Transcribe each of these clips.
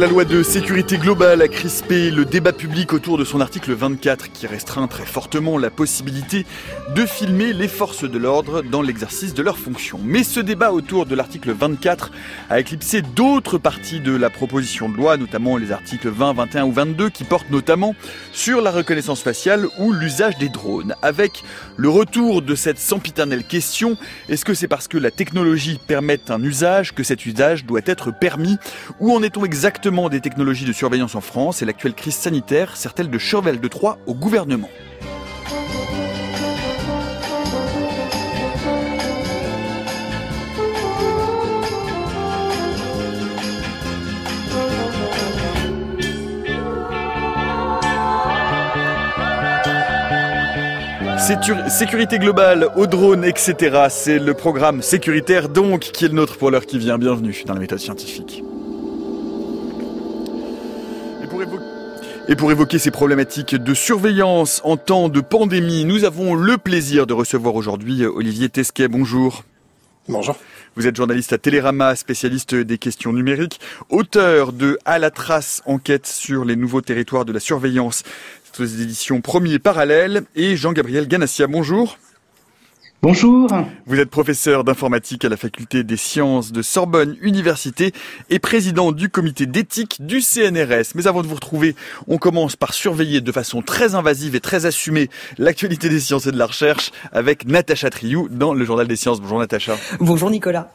La loi de sécurité globale a crispé le débat public autour de son article 24 qui restreint très fortement la possibilité de filmer les forces de l'ordre dans l'exercice de leurs fonctions. Mais ce débat autour de l'article 24 a éclipsé d'autres parties de la proposition de loi, notamment les articles 20, 21 ou 22 qui portent notamment sur la reconnaissance faciale ou l'usage des drones. Avec le retour de cette sempiternelle question, est-ce que c'est parce que la technologie permet un usage que cet usage doit être permis? Où en est-on exactement des technologies de surveillance en France et l'actuelle crise sanitaire sert-elle de cheval de Troie au gouvernement? Sécurité globale, aux drones, etc. C'est le programme sécuritaire donc qui est le nôtre pour l'heure qui vient. Bienvenue dans la méthode scientifique. Et pour évoquer ces problématiques de surveillance en temps de pandémie, nous avons le plaisir de recevoir aujourd'hui Olivier Tesquet. Bonjour. Bonjour. Vous êtes journaliste à Télérama, spécialiste des questions numériques, auteur de À la trace, enquête sur les nouveaux territoires de la surveillance, aux éditions Premier Parallèle, et Jean-Gabriel Ganassia. Bonjour. Bonjour. Vous êtes professeur d'informatique à la faculté des sciences de Sorbonne Université et président du comité d'éthique du CNRS. Mais avant de vous retrouver, on commence par surveiller de façon très invasive et très assumée l'actualité des sciences et de la recherche avec Natacha Triou dans le Journal des Sciences. Bonjour Natacha. Bonjour Nicolas.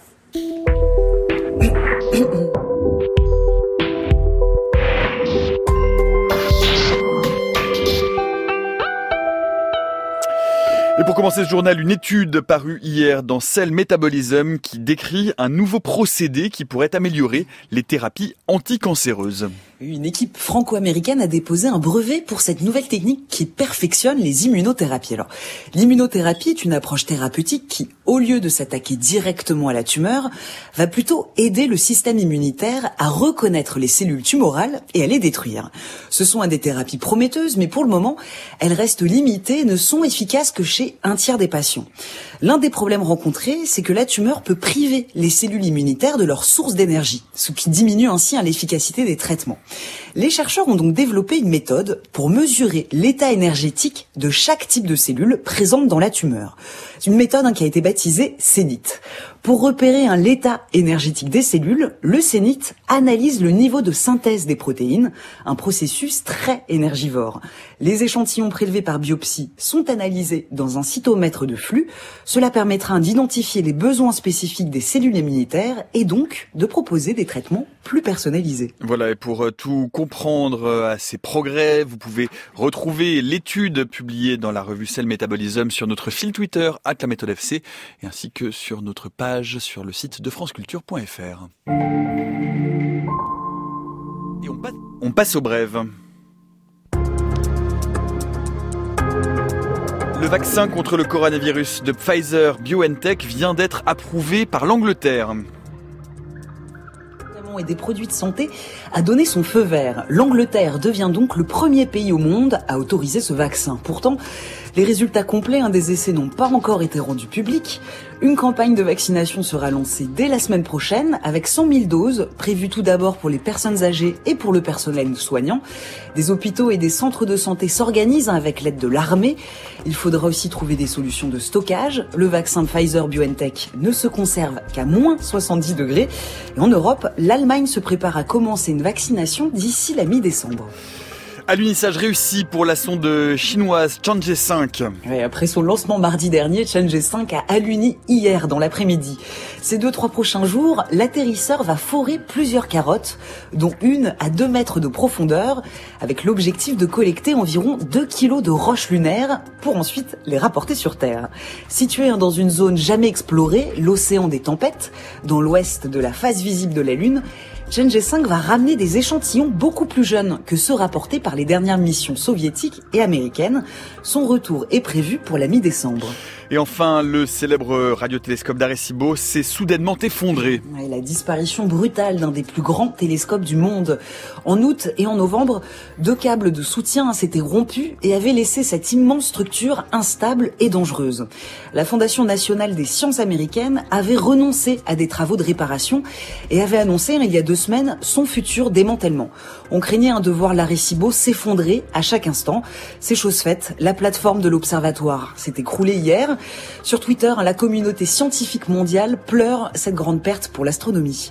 Et pour commencer ce journal, une étude parue hier dans Cell Metabolism qui décrit un nouveau procédé qui pourrait améliorer les thérapies anticancéreuses. Une équipe franco-américaine a déposé un brevet pour cette nouvelle technique qui perfectionne les immunothérapies. Alors, l'immunothérapie est une approche thérapeutique qui, au lieu de s'attaquer directement à la tumeur, va plutôt aider le système immunitaire à reconnaître les cellules tumorales et à les détruire. Ce sont des thérapies prometteuses, mais pour le moment, elles restent limitées et ne sont efficaces que chez un tiers des patients. L'un des problèmes rencontrés, c'est que la tumeur peut priver les cellules immunitaires de leur source d'énergie, ce qui diminue ainsi l'efficacité des traitements. Les chercheurs ont donc développé une méthode pour mesurer l'état énergétique de chaque type de cellule présente dans la tumeur. C'est une méthode qui a été baptisée CENIT. Pour repérer l'état énergétique des cellules, le CENIT analyse le niveau de synthèse des protéines, un processus très énergivore. Les échantillons prélevés par biopsie sont analysés dans un cytomètre de flux. Cela permettra d'identifier les besoins spécifiques des cellules immunitaires et donc de proposer des traitements plus personnalisés. Voilà, et pour tout comprendre à ces progrès, vous pouvez retrouver l'étude publiée dans la revue Cell Metabolism sur notre fil Twitter @laméthode_fc et ainsi que sur notre page sur le site de franceculture.fr. Et on passe aux brèves. Le vaccin contre le coronavirus de Pfizer-BioNTech vient d'être approuvé par l'Angleterre. Et des produits de santé a donné son feu vert. L'Angleterre devient donc le premier pays au monde à autoriser ce vaccin. Pourtant, les résultats complets des essais n'ont pas encore été rendus publics. Une campagne de vaccination sera lancée dès la semaine prochaine avec 100 000 doses prévues tout d'abord pour les personnes âgées et pour le personnel soignant. Des hôpitaux et des centres de santé s'organisent avec l'aide de l'armée. Il faudra aussi trouver des solutions de stockage. Le vaccin de Pfizer-BioNTech ne se conserve qu'à moins 70 degrés. Et en Europe, l'Allemagne se prépare à commencer une vaccination d'ici la mi-décembre. Alunissage réussi pour la sonde chinoise Chang'e 5. Ouais, après son lancement mardi dernier, Chang'e 5 a aluni hier dans l'après-midi. Ces 2-3 prochains jours, l'atterrisseur va forer plusieurs carottes, dont une à 2 mètres de profondeur, avec l'objectif de collecter environ 2 kilos de roches lunaires pour ensuite les rapporter sur Terre. Situé dans une zone jamais explorée, l'océan des tempêtes, dans l'ouest de la face visible de la Lune, Chang'e 5 va ramener des échantillons beaucoup plus jeunes que ceux rapportés par les dernières missions soviétiques et américaines. Son retour est prévu pour la mi-décembre. Et enfin, le célèbre radiotélescope d'Arecibo s'est soudainement effondré. Et la disparition brutale d'un des plus grands télescopes du monde. En août et en novembre, 2 câbles de soutien s'étaient rompus et avaient laissé cette immense structure instable et dangereuse. La Fondation nationale des sciences américaines avait renoncé à des travaux de réparation et avait annoncé il y a 2 semaines son futur démantèlement. On craignait de voir l'Arecibo s'effondrer à chaque instant. C'est chose faite, la plateforme de l'observatoire s'est écroulée hier. Sur Twitter, la communauté scientifique mondiale pleure cette grande perte pour l'astronomie.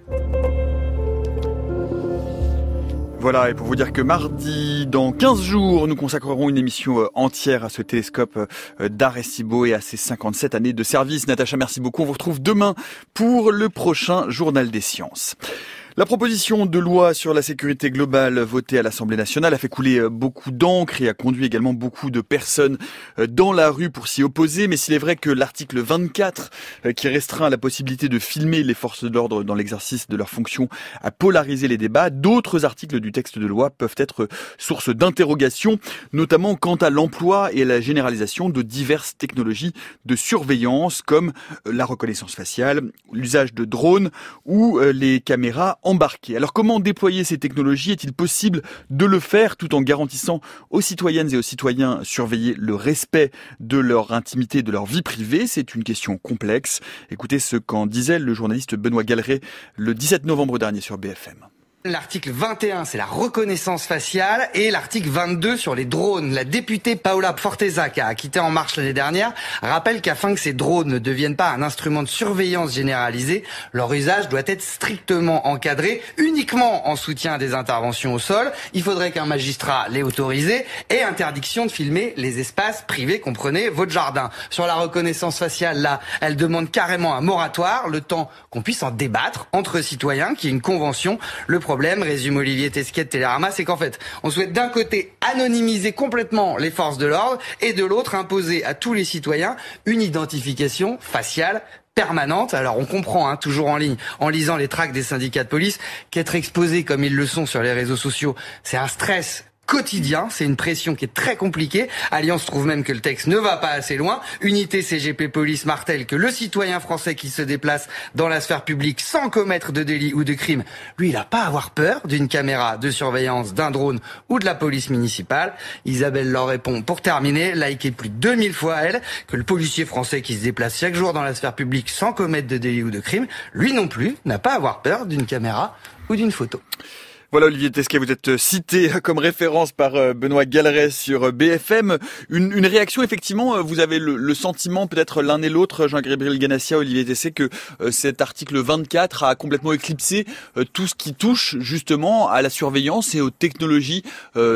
Voilà, et pour vous dire que mardi, dans 15 jours, nous consacrerons une émission entière à ce télescope d'Arecibo et à ses 57 années de service. Natacha, merci beaucoup. On vous retrouve demain pour le prochain Journal des Sciences. La proposition de loi sur la sécurité globale votée à l'Assemblée nationale a fait couler beaucoup d'encre et a conduit également beaucoup de personnes dans la rue pour s'y opposer. Mais s'il est vrai que l'article 24, qui restreint la possibilité de filmer les forces de l'ordre dans l'exercice de leurs fonctions, a polarisé les débats, d'autres articles du texte de loi peuvent être source d'interrogation, notamment quant à l'emploi et à la généralisation de diverses technologies de surveillance comme la reconnaissance faciale, l'usage de drones ou les caméras embarqués. Alors comment déployer ces technologies? Est-il possible de le faire tout en garantissant aux citoyennes et aux citoyens surveiller le respect de leur intimité, de leur vie privée? C'est une question complexe. Écoutez ce qu'en disait le journaliste Benoît Galeret le 17 novembre dernier sur BFM. L'article 21, c'est la reconnaissance faciale, et l'article 22 sur les drones. La députée Paola Forteza, qui a quitté En Marche l'année dernière, rappelle qu'afin que ces drones ne deviennent pas un instrument de surveillance généralisé, leur usage doit être strictement encadré, uniquement en soutien des interventions au sol. Il faudrait qu'un magistrat l'ait autorisé, et interdiction de filmer les espaces privés, comprenez votre jardin. Sur la reconnaissance faciale, là, elle demande carrément un moratoire, le temps qu'on puisse en débattre entre citoyens, qu'il y ait une convention. Le problème, résume Olivier Tesquet de Télérama, c'est qu'en fait, on souhaite d'un côté anonymiser complètement les forces de l'ordre et de l'autre imposer à tous les citoyens une identification faciale permanente. Alors on comprend, toujours en ligne, en lisant les tracts des syndicats de police, qu'être exposé comme ils le sont sur les réseaux sociaux, c'est un stress quotidien, c'est une pression qui est très compliquée. Alliance trouve même que le texte ne va pas assez loin. Unité CGP Police martèle que le citoyen français qui se déplace dans la sphère publique sans commettre de délit ou de crime, lui, il n'a pas à avoir peur d'une caméra de surveillance, d'un drone ou de la police municipale. Isabelle leur répond, pour terminer, likée plus de 2000 fois elle, que le policier français qui se déplace chaque jour dans la sphère publique sans commettre de délit ou de crime, lui non plus, n'a pas à avoir peur d'une caméra ou d'une photo. Voilà Olivier Tesquet, vous êtes cité comme référence par Benoît Galeret sur BFM. Une réaction, effectivement, vous avez le sentiment, peut-être l'un et l'autre, Jean-Gabriel Ganassia, Olivier Tesquet, que cet article 24 a complètement éclipsé tout ce qui touche justement à la surveillance et aux technologies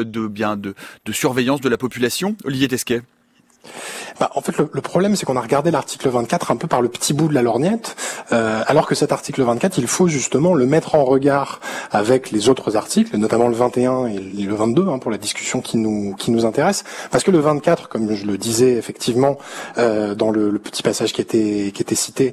de surveillance de la population. Olivier Tesquet. En fait, le problème, c'est qu'on a regardé l'article 24 un peu par le petit bout de la lorgnette, alors que cet article 24, il faut justement le mettre en regard avec les autres articles, notamment le 21 et le 22, pour la discussion qui nous intéresse, parce que le 24, comme je le disais effectivement dans le petit passage qui était cité,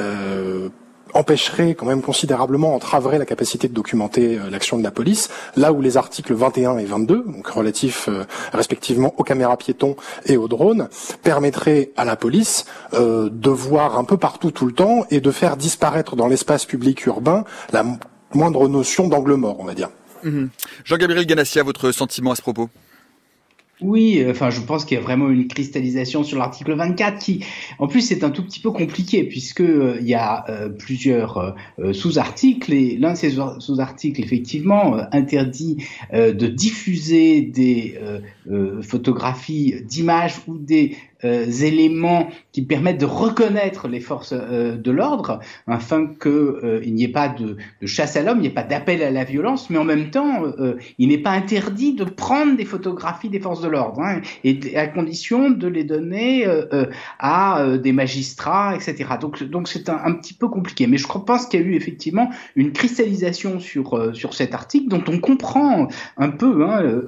empêcherait quand même considérablement, entraverait la capacité de documenter l'action de la police, là où les articles 21 et 22, donc relatifs respectivement aux caméras piétons et aux drones, permettraient à la police de voir un peu partout tout le temps et de faire disparaître dans l'espace public urbain la moindre notion d'angle mort, on va dire. Jean-Gabriel Ganassia, votre sentiment à ce propos? Oui, je pense qu'il y a vraiment une cristallisation sur l'article 24 qui, en plus, c'est un tout petit peu compliqué puisque il y a plusieurs sous-articles et l'un de ces sous-articles, effectivement, interdit de diffuser des photographies d'images ou des éléments qui permettent de reconnaître les forces de l'ordre afin que il n'y ait pas de chasse à l'homme, il n'y ait pas d'appel à la violence, mais en même temps, il n'est pas interdit de prendre des photographies des forces de l'ordre, et à condition de les donner à des magistrats, etc. Donc c'est un petit peu compliqué, mais je pense qu'il y a eu effectivement une cristallisation sur cet article dont on comprend un peu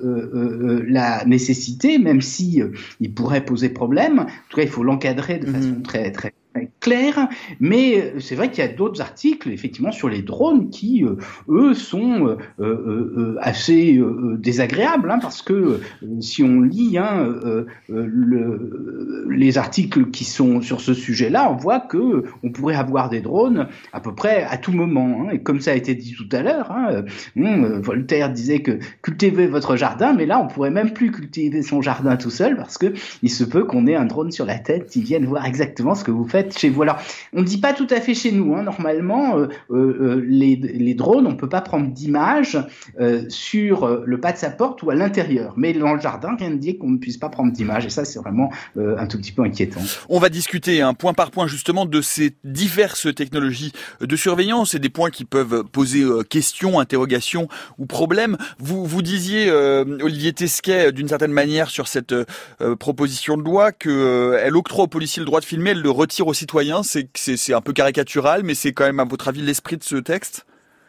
la nécessité, même si il pourrait poser problème. En tout cas, il faut l'encadrer de façon très très clair, mais c'est vrai qu'il y a d'autres articles, effectivement, sur les drones qui, eux, sont assez désagréables, parce que si on lit les articles qui sont sur ce sujet-là, on voit que on pourrait avoir des drones à peu près à tout moment, et comme ça a été dit tout à l'heure, Voltaire disait que cultivez votre jardin, mais là, on pourrait même plus cultiver son jardin tout seul, parce que il se peut qu'on ait un drone sur la tête qui vienne voir exactement ce que vous faites chez vous. Alors, on ne dit pas tout à fait chez nous. Normalement, les drones, on ne peut pas prendre d'image sur le pas de sa porte ou à l'intérieur. Mais dans le jardin, rien ne dit qu'on ne puisse pas prendre d'image. Et ça, c'est vraiment un tout petit peu inquiétant. On va discuter point par point justement de ces diverses technologies de surveillance et des points qui peuvent poser questions, interrogations ou problèmes. Vous disiez, Olivier Tesquet, d'une certaine manière sur cette proposition de loi qu'elle octroie aux policiers le droit de filmer, elle le retire aux citoyens. C'est un peu caricatural, mais c'est quand même, à votre avis, l'esprit de ce texte ?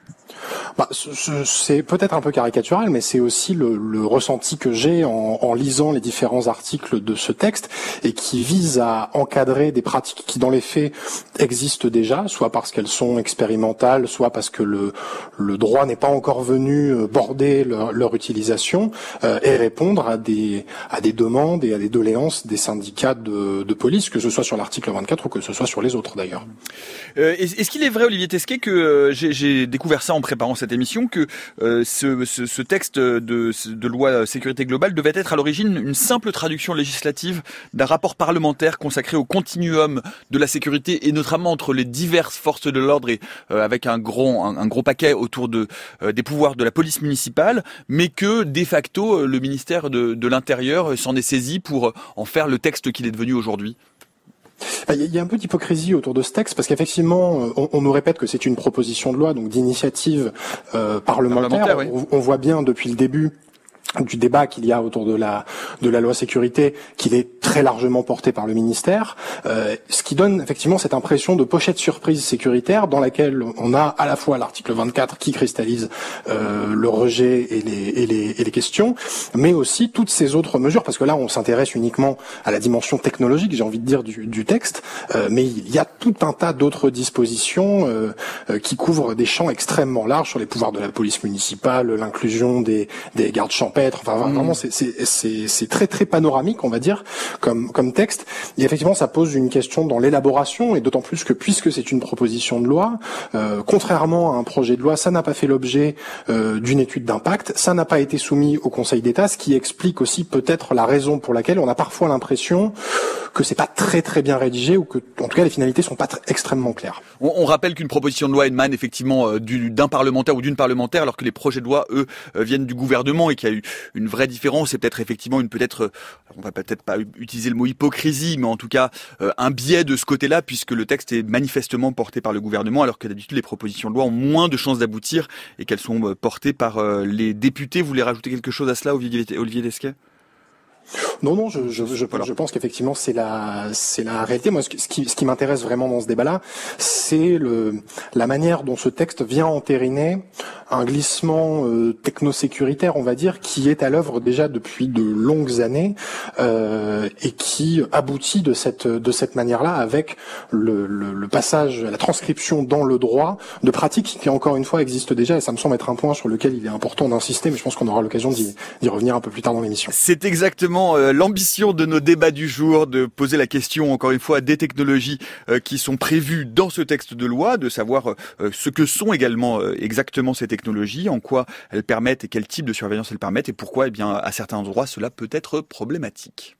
C'est peut-être un peu caricatural, mais c'est aussi le ressenti que j'ai en lisant les différents articles de ce texte et qui vise à encadrer des pratiques qui, dans les faits, existent déjà, soit parce qu'elles sont expérimentales, soit parce que le droit n'est pas encore venu border leur utilisation et répondre à des demandes et à des doléances des syndicats de police, que ce soit sur l'article 24 ou que ce soit sur les autres d'ailleurs. Est-ce qu'il est vrai, Olivier Tesquet, que j'ai découvert ça en préparant cette émission, que ce texte de loi sécurité globale devait être à l'origine une simple traduction législative d'un rapport parlementaire consacré au continuum de la sécurité et notamment entre les diverses forces de l'ordre et avec un gros paquet autour des pouvoirs de la police municipale, mais que de facto le ministère de l'Intérieur s'en est saisi pour en faire le texte qu'il est devenu aujourd'hui? Il y a un peu d'hypocrisie autour de ce texte parce qu'effectivement, on nous répète que c'est une proposition de loi, donc d'initiative parlementaire. Oui. On voit bien depuis le début du débat qu'il y a autour de la loi sécurité, qu'il est très largement porté par le ministère, ce qui donne effectivement cette impression de pochette surprise sécuritaire dans laquelle on a à la fois l'article 24 qui cristallise le rejet et les questions, mais aussi toutes ces autres mesures, parce que là on s'intéresse uniquement à la dimension technologique, j'ai envie de dire, du texte, mais il y a tout un tas d'autres dispositions qui couvrent des champs extrêmement larges sur les pouvoirs de la police municipale, l'inclusion des gardes champêtres. Enfin, vraiment, c'est très très panoramique, on va dire, comme texte. Et effectivement, ça pose une question dans l'élaboration, et d'autant plus que puisque c'est une proposition de loi, contrairement à un projet de loi, ça n'a pas fait l'objet d'une étude d'impact, ça n'a pas été soumis au Conseil d'État, ce qui explique aussi peut-être la raison pour laquelle on a parfois l'impression que c'est pas très très bien rédigé ou que, en tout cas, les finalités sont pas extrêmement claires. On rappelle qu'une proposition de loi émane effectivement d'un parlementaire ou d'une parlementaire, alors que les projets de loi, eux, viennent du gouvernement, et qu'il y a eu une vraie différence, et peut-être effectivement on va peut-être pas utiliser le mot hypocrisie, mais en tout cas un biais de ce côté-là, puisque le texte est manifestement porté par le gouvernement, alors que d'habitude les propositions de loi ont moins de chances d'aboutir et qu'elles sont portées par les députés. Vous voulez rajouter quelque chose à cela, Olivier Tesquet ? Non, je pense qu'effectivement c'est la réalité. Moi, ce qui m'intéresse vraiment dans ce débat-là, c'est la manière dont ce texte vient entériner un glissement technosécuritaire, on va dire, qui est à l'œuvre déjà depuis de longues années et qui aboutit de cette manière-là avec le passage, la transcription dans le droit de pratiques qui encore une fois existent déjà, et ça me semble être un point sur lequel il est important d'insister, mais je pense qu'on aura l'occasion d'y revenir un peu plus tard dans l'émission. C'est exactement l'ambition de nos débats du jour, de poser la question encore une fois des technologies qui sont prévues dans ce texte de loi, de savoir ce que sont également exactement ces technologies, en quoi elles permettent et quel type de surveillance elles permettent, et pourquoi, à certains endroits, cela peut être problématique.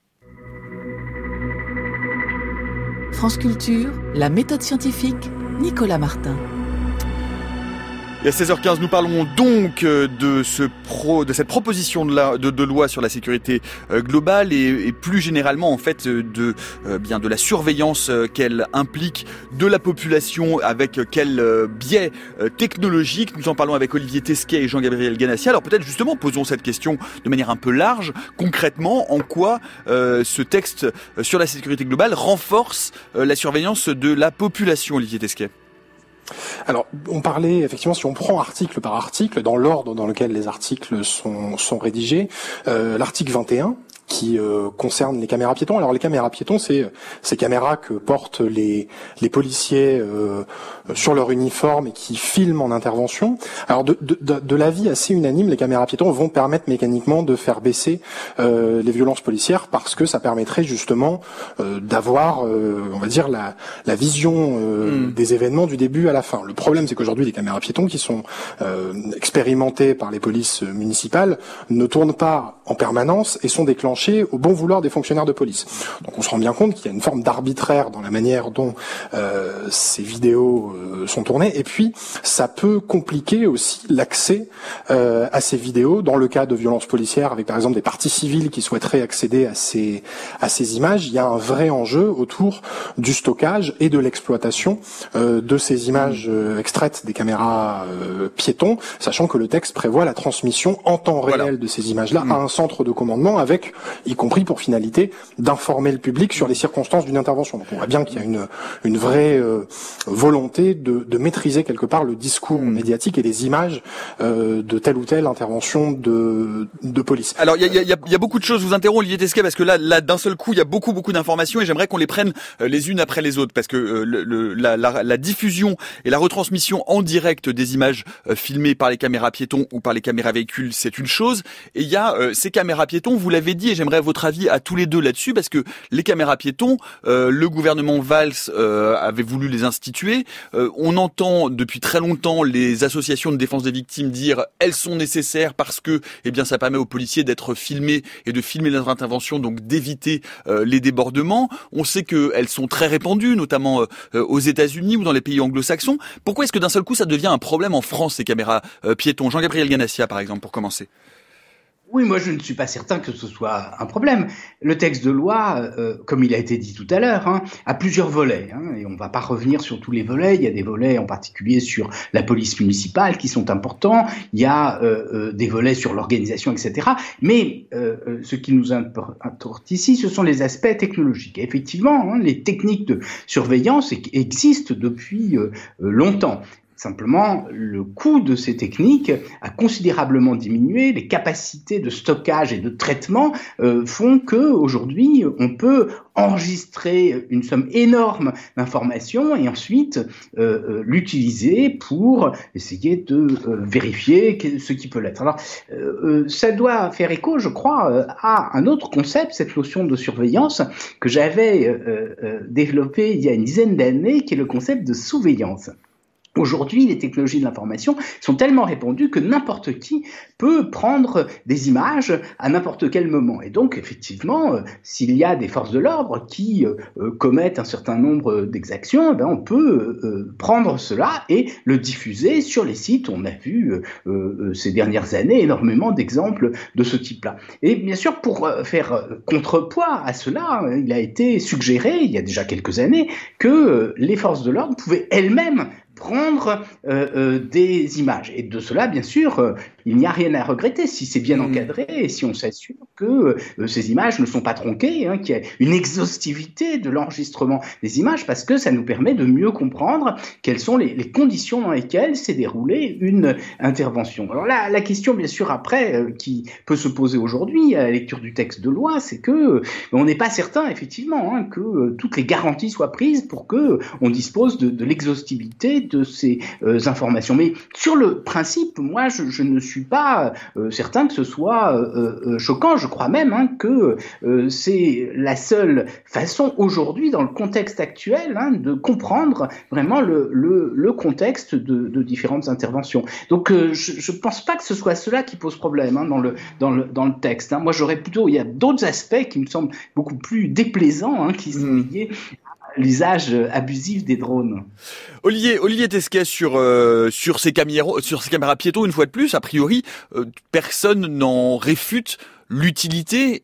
France Culture, la méthode scientifique, Nicolas Martin. Et à 16h15, nous parlons donc de cette proposition de loi sur la sécurité globale et plus généralement en fait de la surveillance qu'elle implique de la population, avec quel biais technologique. Nous en parlons avec Olivier Tesquet et Jean-Gabriel Ganassia. Alors peut-être justement posons cette question de manière un peu large. Concrètement, en quoi ce texte sur la sécurité globale renforce la surveillance de la population, Olivier Tesquet? Alors, on parlait, effectivement, si on prend article par article, dans l'ordre dans lequel les articles sont rédigés, l'article 21, qui concerne les caméras piétons. Alors les caméras piétons, c'est ces caméras que portent les policiers sur leur uniforme et qui filment en intervention. Alors de l'avis assez unanime, les caméras piétons vont permettre mécaniquement de faire baisser les violences policières parce que ça permettrait justement d'avoir, on va dire, la vision des événements du début à la fin. Le problème, c'est qu'aujourd'hui, les caméras piétons qui sont expérimentées par les polices municipales ne tournent pas en permanence et sont déclenchées au bon vouloir des fonctionnaires de police. Donc on se rend bien compte qu'il y a une forme d'arbitraire dans la manière dont ces vidéos sont tournées, et puis ça peut compliquer aussi l'accès à ces vidéos dans le cas de violences policières avec par exemple des parties civiles qui souhaiteraient accéder à ces images. Il y a un vrai enjeu autour du stockage et de l'exploitation de ces images extraites des caméras piétons, sachant que le texte prévoit la transmission en temps réel de ces images-là à un centre de commandement avec, y compris pour finalité, d'informer le public sur les circonstances d'une intervention. Donc on voit bien qu'il y a une vraie volonté de maîtriser quelque part le discours médiatique et les images de telle ou telle intervention de police. Alors il y a beaucoup de choses, je vous interromps Olivier Tesquet, parce que là d'un seul coup il y a beaucoup d'informations et j'aimerais qu'on les prenne les unes après les autres, parce que la diffusion et la retransmission en direct des images filmées par les caméras piétons ou par les caméras véhicules, c'est une chose, et il y a ces caméras piétons, vous l'avez dit, et j'aimerais votre avis à tous les deux là-dessus, parce que les caméras piétons, le gouvernement Valls avait voulu les instituer. On entend depuis très longtemps les associations de défense des victimes dire elles sont nécessaires parce que ça permet aux policiers d'être filmés et de filmer leurs interventions, donc d'éviter les débordements. On sait qu'elles sont très répandues, notamment aux États-Unis ou dans les pays anglo-saxons. Pourquoi est-ce que d'un seul coup ça devient un problème en France, ces caméras piétons? Jean-Gabriel Ganassia par exemple, pour commencer. Oui, moi je ne suis pas certain que ce soit un problème. Le texte de loi, comme il a été dit tout à l'heure, a plusieurs volets, et on ne va pas revenir sur tous les volets. Il y a des volets en particulier sur la police municipale qui sont importants, il y a des volets sur l'organisation, etc. Mais ce qui nous importe ici, ce sont les aspects technologiques. Et effectivement, les techniques de surveillance existent depuis longtemps. Simplement, le coût de ces techniques a considérablement diminué. Les capacités de stockage et de traitement font qu'aujourd'hui, on peut enregistrer une somme énorme d'informations et ensuite l'utiliser pour essayer de vérifier ce qui peut l'être. Alors, ça doit faire écho, je crois, à un autre concept, cette notion de surveillance que j'avais développé il y a une dizaine d'années, qui est le concept de sous-veillance. Aujourd'hui, les technologies de l'information sont tellement répandues que n'importe qui peut prendre des images à n'importe quel moment. Et donc, effectivement, s'il y a des forces de l'ordre qui commettent un certain nombre d'exactions, on peut prendre cela et le diffuser sur les sites. On a vu ces dernières années énormément d'exemples de ce type-là. Et bien sûr, pour faire contrepoids à cela, il a été suggéré, il y a déjà quelques années, que les forces de l'ordre pouvaient elles-mêmes prendre des images. Et de cela, bien sûr, il n'y a rien à regretter si c'est bien encadré et si on s'assure que ces images ne sont pas tronquées, qu'il y a une exhaustivité de l'enregistrement des images, parce que ça nous permet de mieux comprendre quelles sont les conditions dans lesquelles s'est déroulée une intervention. Alors là, la question, bien sûr, après, qui peut se poser aujourd'hui à la lecture du texte de loi, c'est que on n'est pas certain, effectivement, que toutes les garanties soient prises pour que on dispose de l'exhaustivité de ces informations. Mais sur le principe, moi, je ne suis pas certain que ce soit choquant. Je crois même que c'est la seule façon aujourd'hui, dans le contexte actuel, de comprendre vraiment le contexte de différentes interventions. Donc, je ne pense pas que ce soit cela qui pose problème dans le texte. Moi, il y a d'autres aspects qui me semblent beaucoup plus déplaisants, qui sont liés l'usage abusif des drones. Olivier Tesquet, sur ces caméras piétons, une fois de plus, a priori, personne n'en réfute l'utilité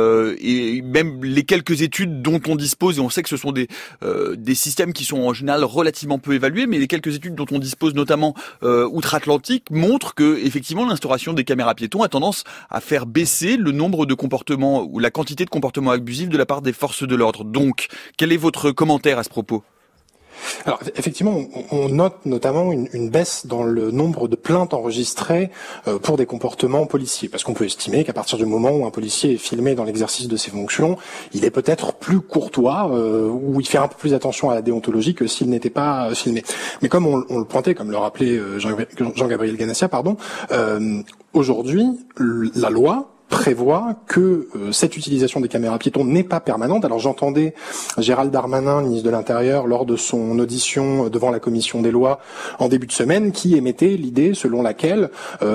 et même les quelques études dont on dispose, et on sait que ce sont des systèmes qui sont en général relativement peu évalués, mais les quelques études dont on dispose, notamment outre-Atlantique, montrent que effectivement l'instauration des caméras piétons a tendance à faire baisser le nombre de comportements ou la quantité de comportements abusifs de la part des forces de l'ordre. Donc, quel est votre commentaire à ce propos ? Alors effectivement, on note notamment une baisse dans le nombre de plaintes enregistrées pour des comportements policiers, parce qu'on peut estimer qu'à partir du moment où un policier est filmé dans l'exercice de ses fonctions, il est peut-être plus courtois, ou il fait un peu plus attention à la déontologie que s'il n'était pas filmé. Mais comme on le pointait, comme le rappelait Jean-Gabriel Ganassia, aujourd'hui, la loi prévoit que cette utilisation des caméras piétons n'est pas permanente. Alors j'entendais Gérald Darmanin, ministre de l'Intérieur, lors de son audition devant la commission des lois en début de semaine, qui émettait l'idée selon laquelle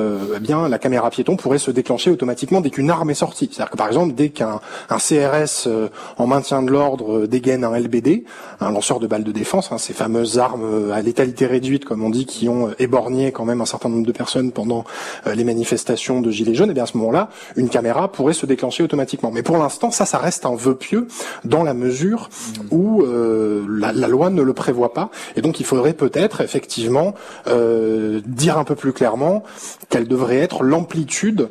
la caméra piéton pourrait se déclencher automatiquement dès qu'une arme est sortie. C'est-à-dire que par exemple, dès qu'un CRS en maintien de l'ordre dégaine un LBD, un lanceur de balles de défense, ces fameuses armes à létalité réduite, comme on dit, qui ont éborgné quand même un certain nombre de personnes pendant les manifestations de Gilets jaunes, et bien à ce moment-là, une caméra pourrait se déclencher automatiquement. Mais pour l'instant, ça reste un vœu pieux dans la mesure où la loi ne le prévoit pas. Et donc, il faudrait peut-être, effectivement, dire un peu plus clairement quelle devrait être l'amplitude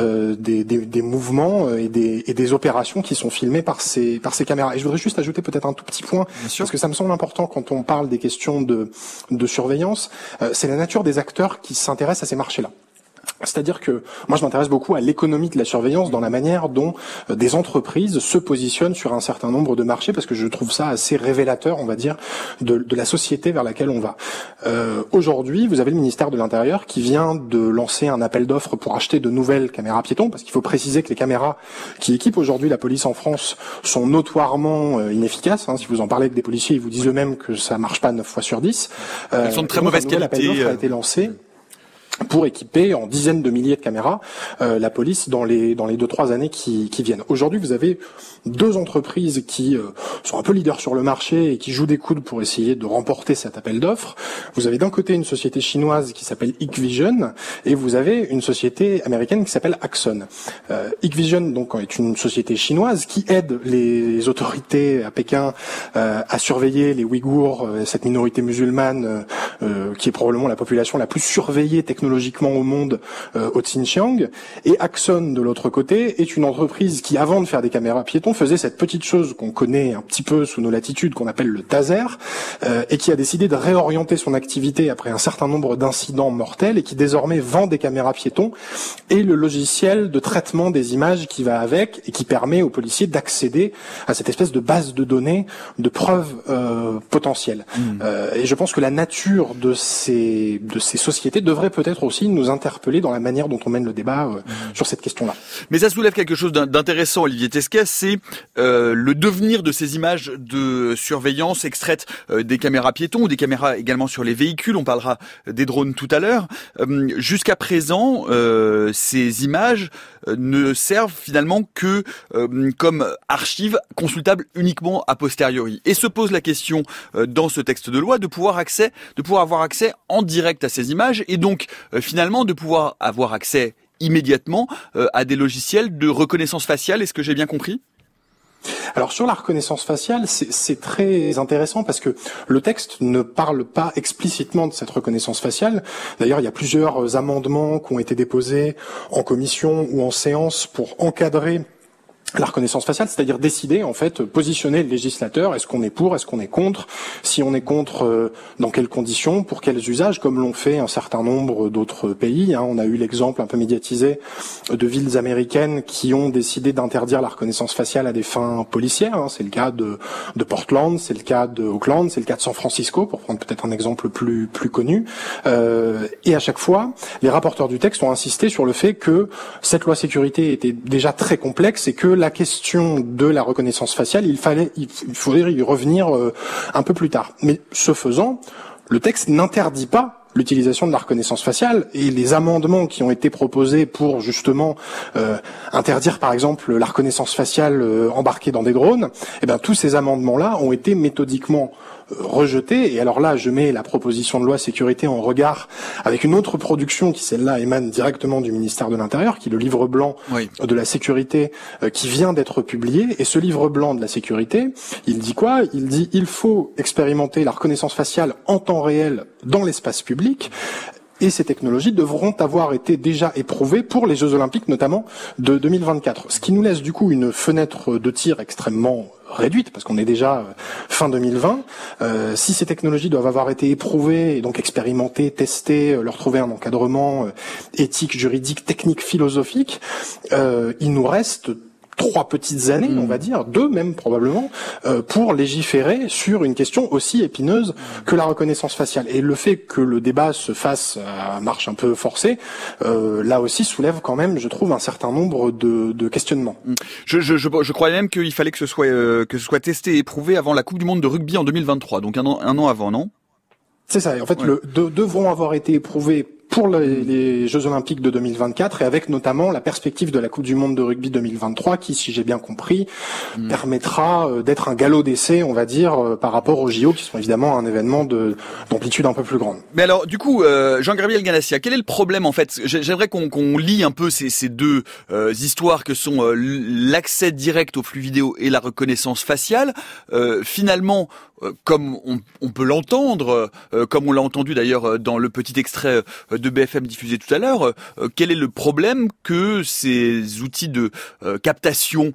des mouvements et des opérations qui sont filmées par ces caméras. Et je voudrais juste ajouter peut-être un tout petit point, parce que ça me semble important quand on parle des questions de surveillance, c'est la nature des acteurs qui s'intéressent à ces marchés-là. C'est-à-dire que moi je m'intéresse beaucoup à l'économie de la surveillance dans la manière dont des entreprises se positionnent sur un certain nombre de marchés, parce que je trouve ça assez révélateur, on va dire, de la société vers laquelle on va. Aujourd'hui, vous avez le ministère de l'Intérieur qui vient de lancer un appel d'offres pour acheter de nouvelles caméras piétons, parce qu'il faut préciser que les caméras qui équipent aujourd'hui la police en France sont notoirement inefficaces. Si vous en parlez avec des policiers, ils vous disent eux-mêmes que ça marche pas 9 fois sur 10. Elles sont de très mauvaise qualité. L'appel d'offres a été lancé pour équiper en dizaines de milliers de caméras la police dans les 2-3 années qui viennent. Aujourd'hui, vous avez 2 entreprises qui sont un peu leaders sur le marché et qui jouent des coudes pour essayer de remporter cet appel d'offres. Vous avez d'un côté une société chinoise qui s'appelle Hikvision et vous avez une société américaine qui s'appelle Axon. Hikvision donc est une société chinoise qui aide les autorités à Pékin à surveiller les Ouïghours, cette minorité musulmane qui est probablement la population la plus surveillée technologiquement au monde au Xinjiang. Et Axon, de l'autre côté, est une entreprise qui, avant de faire des caméras piétons, faisait cette petite chose qu'on connaît un petit peu sous nos latitudes, qu'on appelle le taser, et qui a décidé de réorienter son activité après un certain nombre d'incidents mortels, et qui désormais vend des caméras piétons et le logiciel de traitement des images qui va avec, et qui permet aux policiers d'accéder à cette espèce de base de données de preuves potentielles. Et je pense que la nature de ces sociétés devrait peut-être aussi nous interpeller dans la manière dont on mène le débat sur cette question-là. Mais ça soulève quelque chose d'intéressant, Olivier Tesquet, c'est le devenir de ces images de surveillance extraites des caméras piétons ou des caméras également sur les véhicules. On parlera des drones tout à l'heure. Jusqu'à présent, ces images ne servent finalement que comme archives consultables uniquement a posteriori. Et se pose la question dans ce texte de loi de pouvoir avoir accès en direct à ces images et donc finalement de pouvoir avoir accès immédiatement à des logiciels de reconnaissance faciale. Est-ce que j'ai bien compris ? Alors sur la reconnaissance faciale, c'est très intéressant parce que le texte ne parle pas explicitement de cette reconnaissance faciale. D'ailleurs, il y a plusieurs amendements qui ont été déposés en commission ou en séance pour encadrer la reconnaissance faciale, c'est-à-dire décider, en fait, positionner le législateur. Est-ce qu'on est pour, est-ce qu'on est contre? Si on est contre, dans quelles conditions, pour quels usages, comme l'ont fait un certain nombre d'autres pays. On a eu l'exemple un peu médiatisé de villes américaines qui ont décidé d'interdire la reconnaissance faciale à des fins policières. C'est le cas de Portland, c'est le cas de Oakland, c'est le cas de San Francisco, pour prendre peut-être un exemple plus connu. Et à chaque fois, les rapporteurs du texte ont insisté sur le fait que cette loi sécurité était déjà très complexe et que la question de la reconnaissance faciale, il faudrait y revenir un peu plus tard. Mais ce faisant, le texte n'interdit pas l'utilisation de la reconnaissance faciale et les amendements qui ont été proposés pour justement interdire par exemple la reconnaissance faciale embarquée dans des drones, tous ces amendements-là ont été méthodiquement rejeté. Et alors là, je mets la proposition de loi sécurité en regard avec une autre production qui, celle-là, émane directement du ministère de l'Intérieur, qui est le livre blanc de la sécurité qui vient d'être publié. Et ce livre blanc de la sécurité, il dit quoi? Il dit il faut expérimenter la reconnaissance faciale en temps réel dans l'espace public. Et ces technologies devront avoir été déjà éprouvées pour les Jeux Olympiques, notamment de 2024. Ce qui nous laisse du coup une fenêtre de tir extrêmement réduite, parce qu'on est déjà fin 2020. Si ces technologies doivent avoir été éprouvées et donc expérimentées, testées, leur trouver un encadrement éthique, juridique, technique, philosophique, il nous reste 3 petites années, on va dire, 2 même probablement, pour légiférer sur une question aussi épineuse que la reconnaissance faciale. Et le fait que le débat se fasse à marche un peu forcée, là aussi soulève quand même, je trouve, un certain nombre de questionnements. Je croyais même qu'il fallait que ce soit testé et éprouvé avant la Coupe du Monde de rugby en 2023, donc un an avant, non ? C'est ça. En fait, devront avoir été éprouvés pour les Jeux Olympiques de 2024 et avec notamment la perspective de la Coupe du Monde de rugby 2023 qui, si j'ai bien compris, permettra d'être un galop d'essai, on va dire, par rapport aux JO qui sont évidemment un événement d'amplitude un peu plus grande. Mais alors, du coup, Jean-Gabriel Ganassia, quel est le problème en fait ? J'aimerais qu'on lie un peu ces deux histoires que sont l'accès direct aux flux vidéo et la reconnaissance faciale. Finalement, comme on peut l'entendre, comme on l'a entendu d'ailleurs dans le petit extrait de BFM diffusé tout à l'heure, quel est le problème que ces outils de captation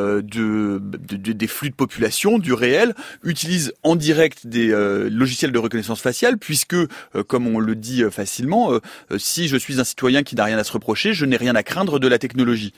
des flux de population, du réel, utilisent en direct des logiciels de reconnaissance faciale, puisque, comme on le dit facilement, si je suis un citoyen qui n'a rien à se reprocher, je n'ai rien à craindre de la technologie.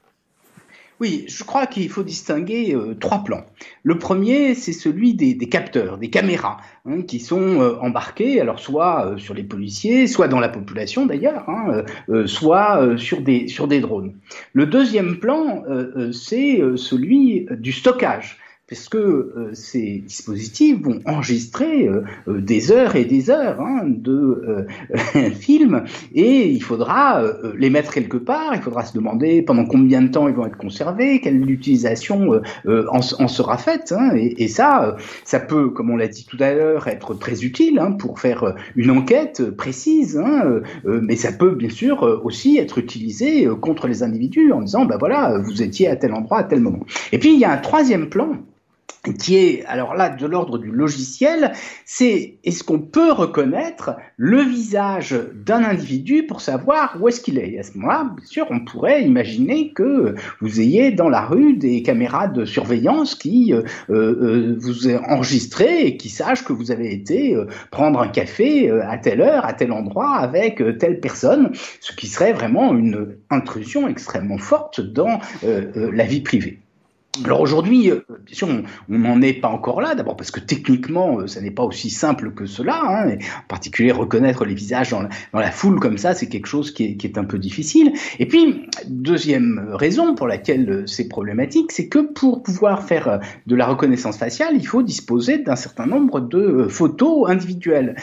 Oui, je crois qu'il faut distinguer 3 plans. Le premier, c'est celui des capteurs, des caméras, qui sont embarqués, alors soit sur les policiers, soit dans la population d'ailleurs, soit sur des drones. Le deuxième plan, c'est celui du stockage. Parce que ces dispositifs vont enregistrer des heures et des heures de films et il faudra les mettre quelque part, il faudra se demander pendant combien de temps ils vont être conservés, quelle utilisation en sera faite. Et ça peut, comme on l'a dit tout à l'heure, être très utile pour faire une enquête précise, mais ça peut bien sûr aussi être utilisé contre les individus en disant voilà, vous étiez à tel endroit à tel moment. Et puis il y a un troisième plan qui est, alors là, de l'ordre du logiciel, c'est est-ce qu'on peut reconnaître le visage d'un individu pour savoir où est-ce qu'il est. Et à ce moment-là, bien sûr, on pourrait imaginer que vous ayez dans la rue des caméras de surveillance qui vous aient enregistré et qui sachent que vous avez été prendre un café à telle heure, à tel endroit, avec telle personne, ce qui serait vraiment une intrusion extrêmement forte dans la vie privée. Alors aujourd'hui, bien sûr, on n'en est pas encore là, d'abord parce que techniquement, ça n'est pas aussi simple que cela, et en particulier reconnaître les visages dans la foule comme ça, c'est quelque chose qui est un peu difficile. Et puis, deuxième raison pour laquelle c'est problématique, c'est que pour pouvoir faire de la reconnaissance faciale, il faut disposer d'un certain nombre de photos individuelles.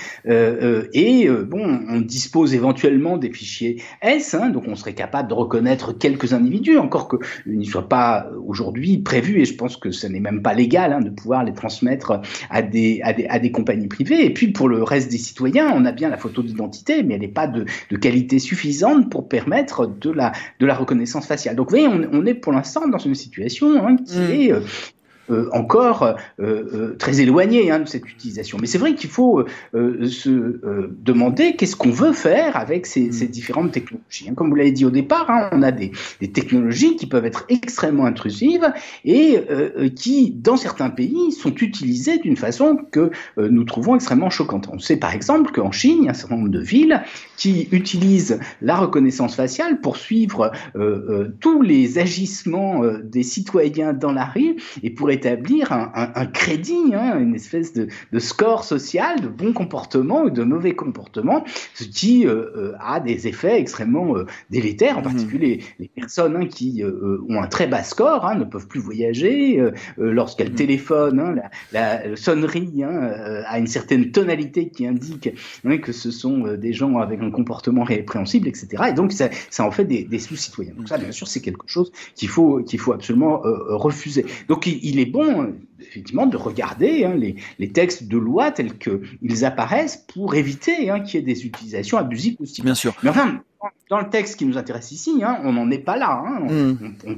On dispose éventuellement des fichiers S, donc on serait capable de reconnaître quelques individus, encore qu'il ne soit pas aujourd'hui prévu, et je pense que ce n'est même pas légal de pouvoir les transmettre à des compagnies privées. Et puis pour le reste des citoyens, on a bien la photo d'identité, mais elle n'est pas de qualité suffisante pour permettre de la reconnaissance faciale. Donc vous voyez, on est pour l'instant dans une situation qui est encore très éloigné de cette utilisation. Mais c'est vrai qu'il faut se demander qu'est-ce qu'on veut faire avec ces différentes technologies. Comme vous l'avez dit au départ, on a des technologies qui peuvent être extrêmement intrusives et qui, dans certains pays, sont utilisées d'une façon que nous trouvons extrêmement choquante. On sait par exemple qu'en Chine, il y a un certain nombre de villes qui utilisent la reconnaissance faciale pour suivre tous les agissements des citoyens dans la rue et pour établir un crédit, une espèce de score social de bon comportement ou de mauvais comportement, ce qui a des effets extrêmement délétères, en particulier les personnes qui ont un très bas score, ne peuvent plus voyager, lorsqu'elles téléphonent, la sonnerie a une certaine tonalité qui indique que ce sont des gens avec un comportement répréhensible, etc. Et donc ça en fait des sous-citoyens. Donc ça, bien sûr, c'est quelque chose qu'il faut absolument refuser. Donc il est bon, effectivement, de regarder les textes de loi tels qu'ils apparaissent pour éviter qu'il y ait des utilisations abusives aussi. Bien sûr. Mais enfin, dans le texte qui nous intéresse ici, on n'en est pas là. On parle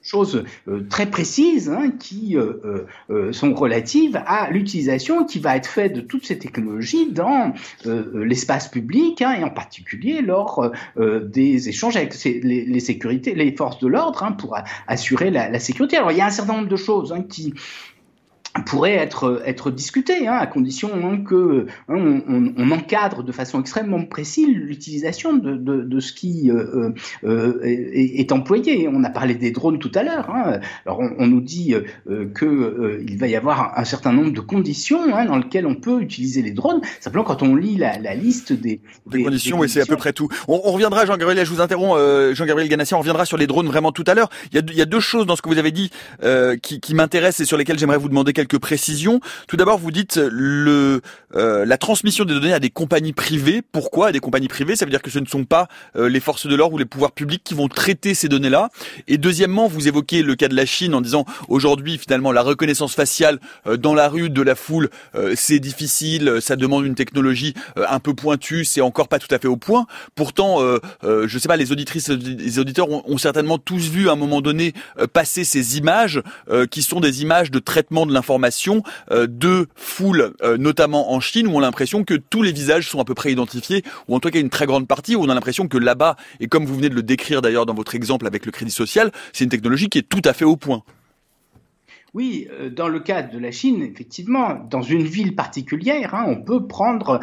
choses très précises qui sont relatives à l'utilisation qui va être faite de toutes ces technologies dans l'espace public et en particulier lors des échanges avec les forces de l'ordre pour assurer la sécurité. Alors il y a un certain nombre de choses qui pourrait être discuté à condition que on encadre de façon extrêmement précise l'utilisation de ce qui est employé. On a parlé des drones tout à l'heure. Alors on nous dit que il va y avoir un certain nombre de conditions dans lesquelles on peut utiliser les drones. Simplement quand on lit la liste des conditions, oui, c'est à peu près tout. On reviendra, Jean-Gabriel, je vous interromps, Jean-Gabriel Ganassia, on reviendra sur les drones vraiment tout à l'heure. Il y a deux choses dans ce que vous avez dit qui m'intéressent et sur lesquelles j'aimerais vous demander quelques précisions. Tout d'abord, vous dites la transmission des données à des compagnies privées. Pourquoi à des compagnies privées? Ça veut dire que ce ne sont pas les forces de l'ordre ou les pouvoirs publics qui vont traiter ces données-là. Et deuxièmement, vous évoquez le cas de la Chine en disant aujourd'hui, finalement, la reconnaissance faciale dans la rue de la foule, c'est difficile, ça demande une technologie un peu pointue, c'est encore pas tout à fait au point. Pourtant, je sais pas, les auditrices et les auditeurs ont certainement tous vu à un moment donné passer ces images qui sont des images de traitement de l'information de foules, notamment en Chine, où on a l'impression que tous les visages sont à peu près identifiés, ou en tout cas une très grande partie, où on a l'impression que là-bas, et comme vous venez de le décrire d'ailleurs dans votre exemple avec le crédit social, c'est une technologie qui est tout à fait au point. Oui, dans le cas de la Chine, effectivement, dans une ville particulière, on peut prendre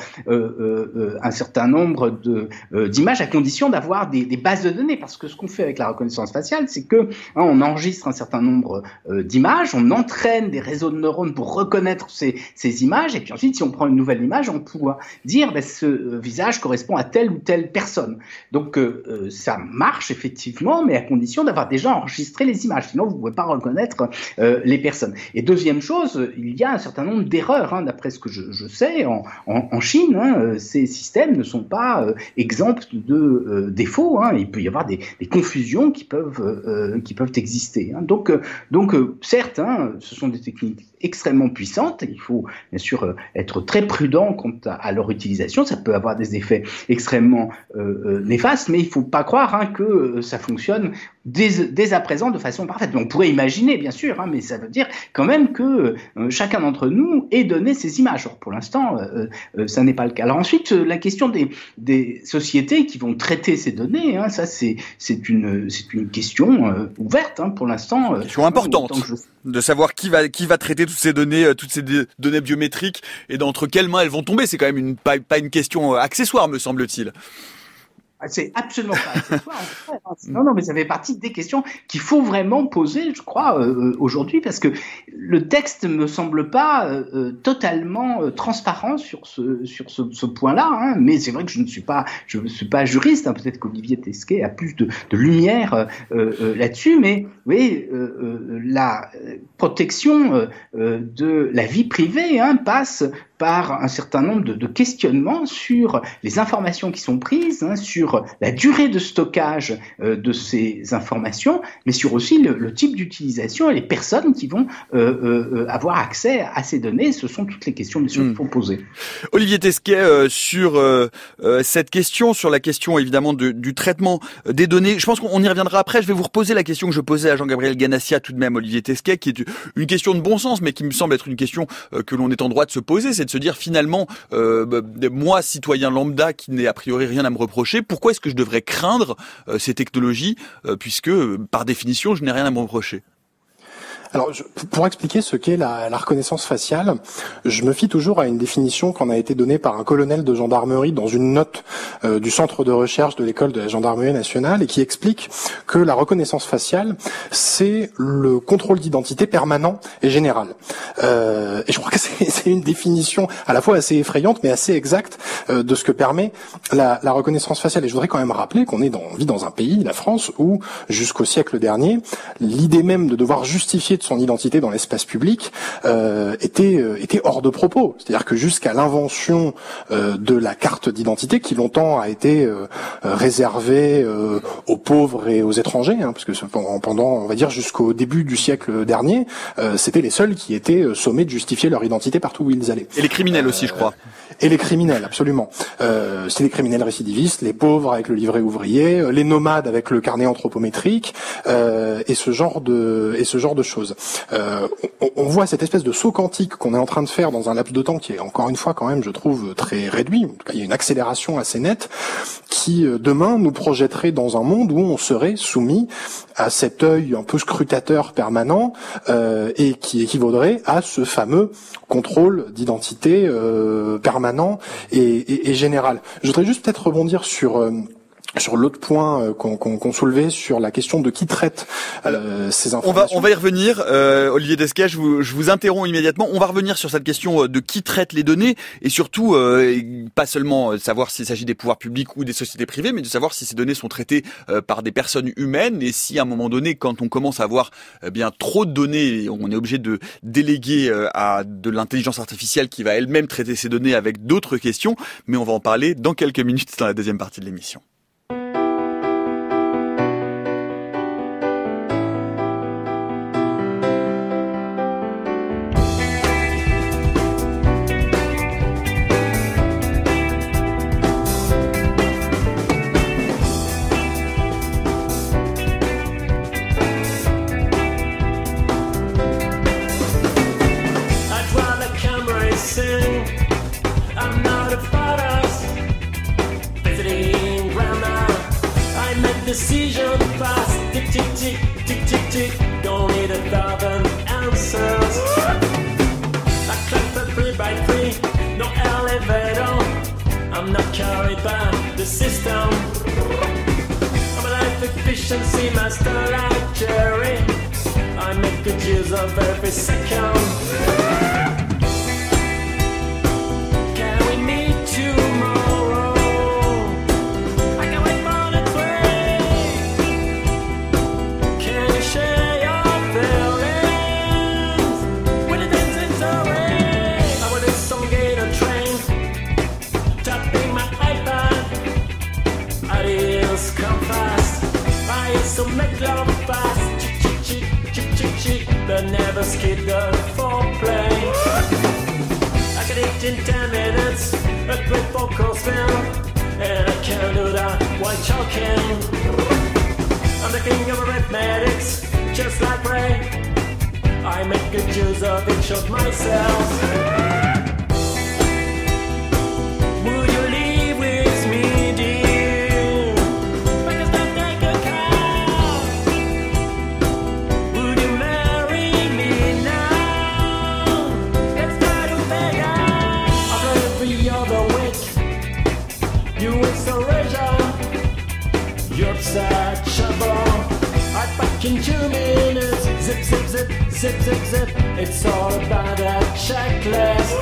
un certain nombre d'images à condition d'avoir des bases de données. Parce que ce qu'on fait avec la reconnaissance faciale, c'est que on enregistre un certain nombre d'images, on entraîne des réseaux de neurones pour reconnaître ces images, et puis ensuite, si on prend une nouvelle image, on pourra dire ce visage correspond à telle ou telle personne. Donc, ça marche effectivement, mais à condition d'avoir déjà enregistré les images. Sinon, vous ne pouvez pas reconnaître les personnes. Et deuxième chose, il y a un certain nombre d'erreurs, d'après ce que je sais, en Chine, ces systèmes ne sont pas exempts de défauts. Il peut y avoir des confusions qui peuvent exister. Donc certes, ce sont des techniques extrêmement puissantes. Il faut bien sûr être très prudent quant à leur utilisation. Ça peut avoir des effets extrêmement néfastes, mais il ne faut pas croire que ça fonctionne dès à présent de façon parfaite. On pourrait imaginer, bien sûr, mais ça veut dire quand même que chacun d'entre nous ait donné ces images. Or, pour l'instant, ça n'est pas le cas. Alors ensuite, la question des sociétés qui vont traiter ces données, ça c'est une question ouverte pour l'instant. Question importante de savoir qui va traiter toutes ces données biométriques et d'entre quelles mains elles vont tomber. C'est quand même pas une question accessoire, me semble-t-il. C'est absolument pas accessoire. Non, mais ça fait partie des questions qu'il faut vraiment poser, je crois, aujourd'hui, parce que le texte me semble pas totalement transparent sur ce point-là. Mais c'est vrai que je ne suis pas juriste. Peut-être qu'Olivier Tesquet a plus de lumière là-dessus. Mais oui, la protection de la vie privée passe par un certain nombre de questionnements sur les informations qui sont prises, sur la durée de stockage de ces informations, mais sur aussi le type d'utilisation et les personnes qui vont avoir accès à ces données. Ce sont toutes les questions, bien sûr, qu'il faut poser. Olivier Tesquet, sur cette question, sur la question évidemment du traitement des données, je pense qu'on y reviendra après. Je vais vous reposer la question que je posais à Jean-Gabriel Ganassia, tout de même, Olivier Tesquet, qui est une question de bon sens, mais qui me semble être une question que l'on est en droit de se poser, c'est de se dire finalement, moi, citoyen lambda, qui n'ai a priori rien à me reprocher, pourquoi est-ce que je devrais craindre ces technologies, puisque par définition, je n'ai rien à me reprocher? Alors, pour expliquer ce qu'est la reconnaissance faciale, je me fie toujours à une définition qu'on a été donnée par un colonel de gendarmerie dans une note du centre de recherche de l'école de la gendarmerie nationale et qui explique que la reconnaissance faciale, c'est le contrôle d'identité permanent et général. Et je crois que c'est une définition à la fois assez effrayante mais assez exacte de ce que permet la reconnaissance faciale. Et je voudrais quand même rappeler qu'on vit dans un pays, la France, où jusqu'au siècle dernier, l'idée même de devoir justifier de son identité dans l'espace public était hors de propos. C'est-à-dire que jusqu'à l'invention de la carte d'identité, qui longtemps a été réservée aux pauvres et aux étrangers, parce que pendant, on va dire, jusqu'au début du siècle dernier, c'était les seuls qui étaient sommés de justifier leur identité partout où ils allaient. Et les criminels aussi, je crois. Et les criminels, absolument. C'est les criminels récidivistes, les pauvres avec le livret ouvrier, les nomades avec le carnet anthropométrique, et ce genre de choses. On voit cette espèce de saut quantique qu'on est en train de faire dans un laps de temps qui est encore une fois quand même, je trouve, très réduit. En tout cas, il y a une accélération assez nette qui demain nous projetterait dans un monde où on serait soumis à cet œil un peu scrutateur permanent et qui équivaudrait à ce fameux contrôle d'identité permanent et général. Je voudrais juste peut-être rebondir sur l'autre point qu'on soulevait sur la question de qui traite ces informations. On va y revenir, Olivier Desquet, je vous interromps immédiatement. On va revenir sur cette question de qui traite les données et surtout pas seulement savoir s'il s'agit des pouvoirs publics ou des sociétés privées, mais de savoir si ces données sont traitées par des personnes humaines et si à un moment donné, quand on commence à avoir bien trop de données, on est obligé de déléguer à de l'intelligence artificielle qui va elle-même traiter ces données avec d'autres questions. Mais on va en parler dans quelques minutes dans la deuxième partie de l'émission. Decision fast, tick tick tick tick tick tick. Don't need 1,000 answers. I climb for 3 by 3, no elevator. I'm not carried by the system. I'm a life efficiency master like Jerry. I make good use of every second. Can we meet tomorrow? So make love fast, chick chick chick chick chick chick, but never skip the foreplay. I can eat in 10 minutes, a great vocal spell, and I can do that while choking. I'm the king of arithmetics, just like Ray. I make good use of each of myself. Would you leave with me, dear? In 2 minutes, zip, zip, zip, zip, zip, zip. It's all about that checklist.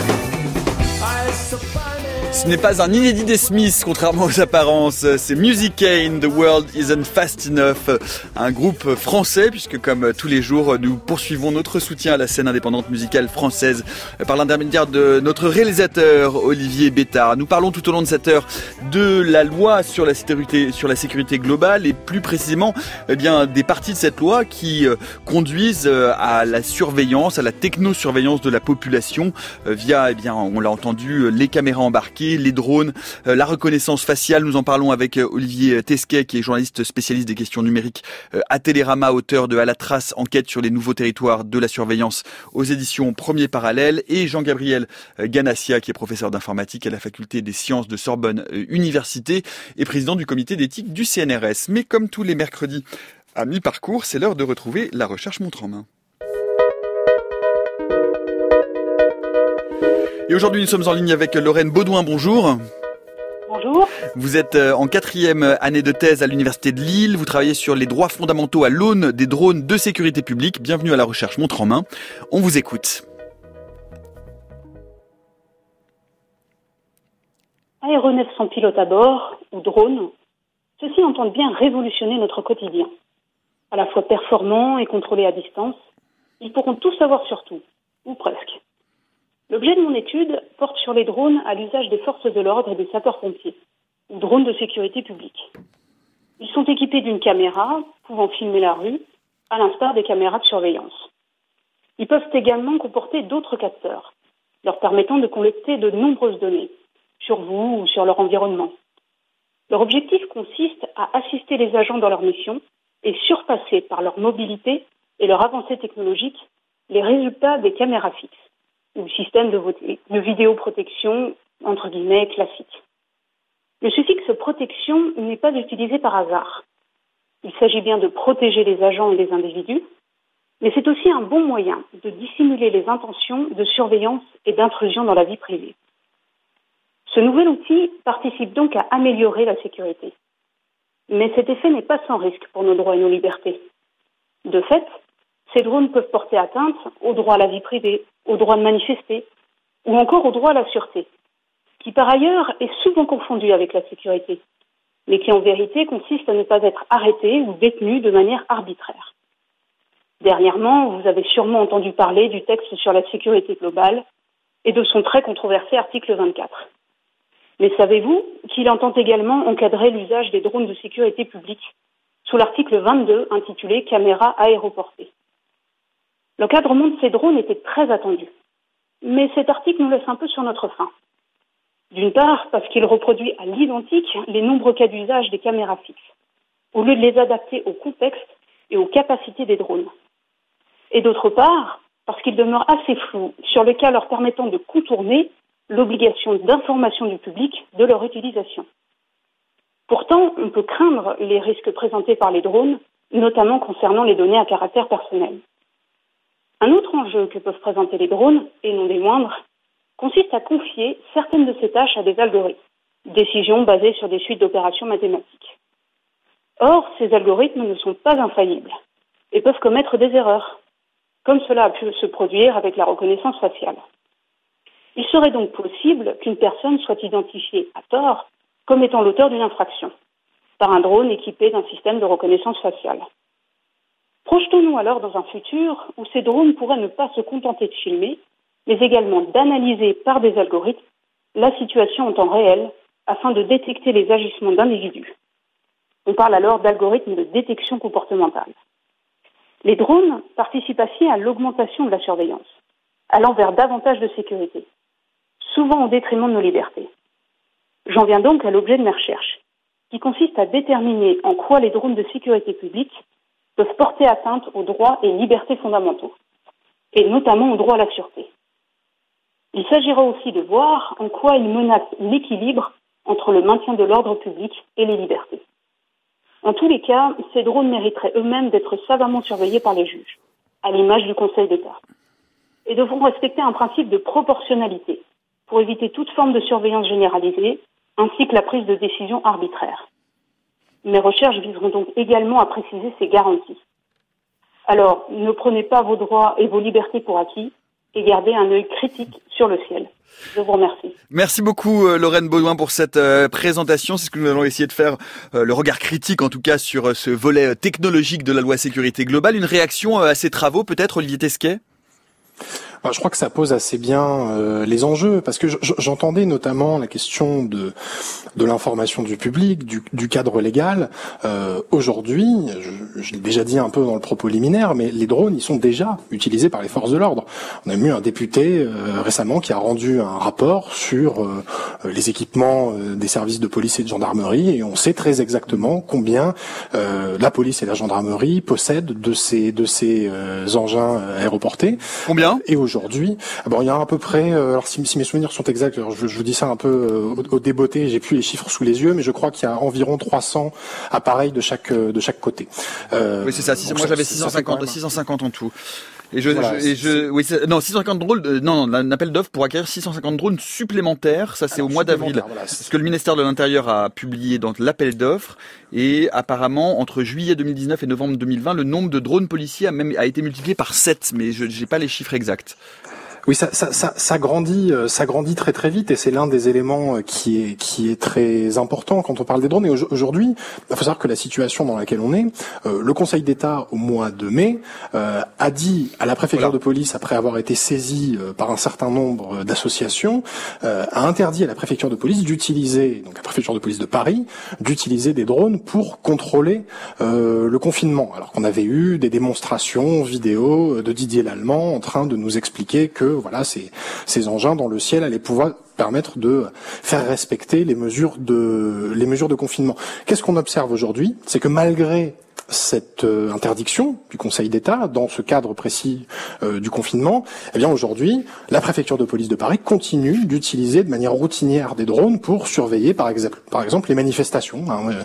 Ce n'est pas un inédit des Smiths, contrairement aux apparences. C'est Music Cane, The World Isn't Fast Enough. Un groupe français, puisque comme tous les jours, nous poursuivons notre soutien à la scène indépendante musicale française par l'intermédiaire de notre réalisateur Olivier Bétard. Nous parlons tout au long de cette heure de la loi sur la sécurité globale et plus précisément des parties de cette loi qui conduisent à la surveillance, à la technosurveillance de la population via, on l'a entendu, les caméras embarquées, les drones, la reconnaissance faciale. Nous en parlons avec Olivier Tesquet, qui est journaliste spécialiste des questions numériques à Télérama, auteur de À la trace, enquête sur les nouveaux territoires de la surveillance aux éditions Premier Parallèle, et Jean-Gabriel Ganassia, qui est professeur d'informatique à la faculté des sciences de Sorbonne Université et président du comité d'éthique du CNRS. Mais comme tous les mercredis à mi-parcours, c'est l'heure de retrouver la recherche montre en main. Et aujourd'hui, nous sommes en ligne avec Lorraine Baudouin. Bonjour. Bonjour. Vous êtes en 4e année de thèse à l'Université de Lille. Vous travaillez sur les droits fondamentaux à l'aune des drones de sécurité publique. Bienvenue à la recherche montre en main. On vous écoute. Aéronefs sans pilote à bord, ou drones, ceux-ci entendent bien révolutionner notre quotidien. À la fois performants et contrôlés à distance, Ils pourront tout savoir sur tout, ou presque. L'objet de mon étude porte sur les drones à l'usage des forces de l'ordre et des sapeurs-pompiers, ou drones de sécurité publique. Ils sont équipés d'une caméra pouvant filmer la rue, à l'instar des caméras de surveillance. Ils peuvent également comporter d'autres capteurs, leur permettant de collecter de nombreuses données, sur vous ou sur leur environnement. Leur objectif consiste à assister les agents dans leur mission et surpasser par leur mobilité et leur avancée technologique les résultats des caméras fixes ou systèmes de vidéoprotection, entre guillemets, classiques. Le suffixe protection n'est pas utilisé par hasard. Il s'agit bien de protéger les agents et les individus, mais c'est aussi un bon moyen de dissimuler les intentions de surveillance et d'intrusion dans la vie privée. Ce nouvel outil participe donc à améliorer la sécurité. Mais cet effet n'est pas sans risque pour nos droits et nos libertés. De fait, ces drones peuvent porter atteinte au droit à la vie privée, au droit de manifester, ou encore au droit à la sûreté, qui par ailleurs est souvent confondu avec la sécurité, mais qui en vérité consiste à ne pas être arrêté ou détenu de manière arbitraire. Dernièrement, vous avez sûrement entendu parler du texte sur la sécurité globale et de son très controversé article 24. Mais savez-vous qu'il entend également encadrer l'usage des drones de sécurité publique sous l'article 22 intitulé « Caméras aéroportées ». L'encadrement de ces drones était très attendu, mais cet article nous laisse un peu sur notre faim. D'une part, parce qu'il reproduit à l'identique les nombreux cas d'usage des caméras fixes, au lieu de les adapter au contexte et aux capacités des drones. Et d'autre part, parce qu'il demeure assez flou sur les cas leur permettant de contourner l'obligation d'information du public de leur utilisation. Pourtant, on peut craindre les risques présentés par les drones, notamment concernant les données à caractère personnel. Un autre enjeu que peuvent présenter les drones, et non des moindres, consiste à confier certaines de ces tâches à des algorithmes, décisions basées sur des suites d'opérations mathématiques. Or, ces algorithmes ne sont pas infaillibles et peuvent commettre des erreurs, comme cela a pu se produire avec la reconnaissance faciale. Il serait donc possible qu'une personne soit identifiée à tort comme étant l'auteur d'une infraction, par un drone équipé d'un système de reconnaissance faciale. Projetons-nous alors dans un futur où ces drones pourraient ne pas se contenter de filmer, mais également d'analyser par des algorithmes la situation en temps réel afin de détecter les agissements d'individus. On parle alors d'algorithmes de détection comportementale. Les drones participent ainsi à l'augmentation de la surveillance, allant vers davantage de sécurité, souvent au détriment de nos libertés. J'en viens donc à l'objet de mes recherches, qui consiste à déterminer en quoi les drones de sécurité publique peuvent porter atteinte aux droits et libertés fondamentaux, et notamment au droit à la sûreté. Il s'agira aussi de voir en quoi ils menacent l'équilibre entre le maintien de l'ordre public et les libertés. En tous les cas, ces drones mériteraient eux-mêmes d'être savamment surveillés par les juges, à l'image du Conseil d'État, et devront respecter un principe de proportionnalité pour éviter toute forme de surveillance généralisée, ainsi que la prise de décision arbitraire. Mes recherches viseront donc également à préciser ces garanties. Alors, ne prenez pas vos droits et vos libertés pour acquis et gardez un œil critique sur le ciel. Je vous remercie. Merci beaucoup Lorraine Baudouin pour cette présentation. C'est ce que nous allons essayer de faire, le regard critique en tout cas sur ce volet technologique de la loi sécurité globale. Une réaction à ces travaux peut-être, Olivier Tesquet ? Je crois que ça pose assez bien les enjeux, parce que j'entendais notamment la question de l'information du public, du cadre légal. Aujourd'hui, je l'ai déjà dit un peu dans le propos liminaire, mais les drones, ils sont déjà utilisés par les forces de l'ordre. On a eu un député récemment qui a rendu un rapport sur les équipements des services de police et de gendarmerie, et on sait très exactement combien la police et la gendarmerie possèdent de ces engins aéroportés. Combien ? Et aujourd'hui, il y a à peu près, alors si mes souvenirs sont exacts, alors je vous dis ça un peu au débeauté, j'ai plus les chiffres sous les yeux, mais je crois qu'il y a environ 300 appareils de chaque côté. Oui, c'est ça. Moi, j'avais 650 en tout. Et 650 drones, un appel d'offres pour acquérir 650 drones supplémentaires. Ça, c'est au mois d'avril. Voilà, ce que le ministère de l'Intérieur a publié dans l'appel d'offres. Et apparemment, entre juillet 2019 et novembre 2020, le nombre de drones policiers a été multiplié par 7. Mais j'ai pas les chiffres exacts. Oui, ça grandit très très vite, et c'est l'un des éléments qui est très important quand on parle des drones. Et aujourd'hui, il faut savoir que la situation dans laquelle on est, le Conseil d'État au mois de mai a dit à la préfecture de police, après avoir été saisi par un certain nombre d'associations, a interdit à la préfecture de police d'utiliser, donc la préfecture de police de Paris, d'utiliser des drones pour contrôler le confinement. Alors qu'on avait eu des démonstrations vidéo de Didier Lallemand en train de nous expliquer que voilà, ces engins dans le ciel allaient pouvoir permettre de faire respecter les mesures de confinement. Qu'est-ce qu'on observe aujourd'hui? C'est que malgré cette interdiction du Conseil d'État dans ce cadre précis du confinement, eh bien aujourd'hui, la préfecture de police de Paris continue d'utiliser de manière routinière des drones pour surveiller par exemple les manifestations.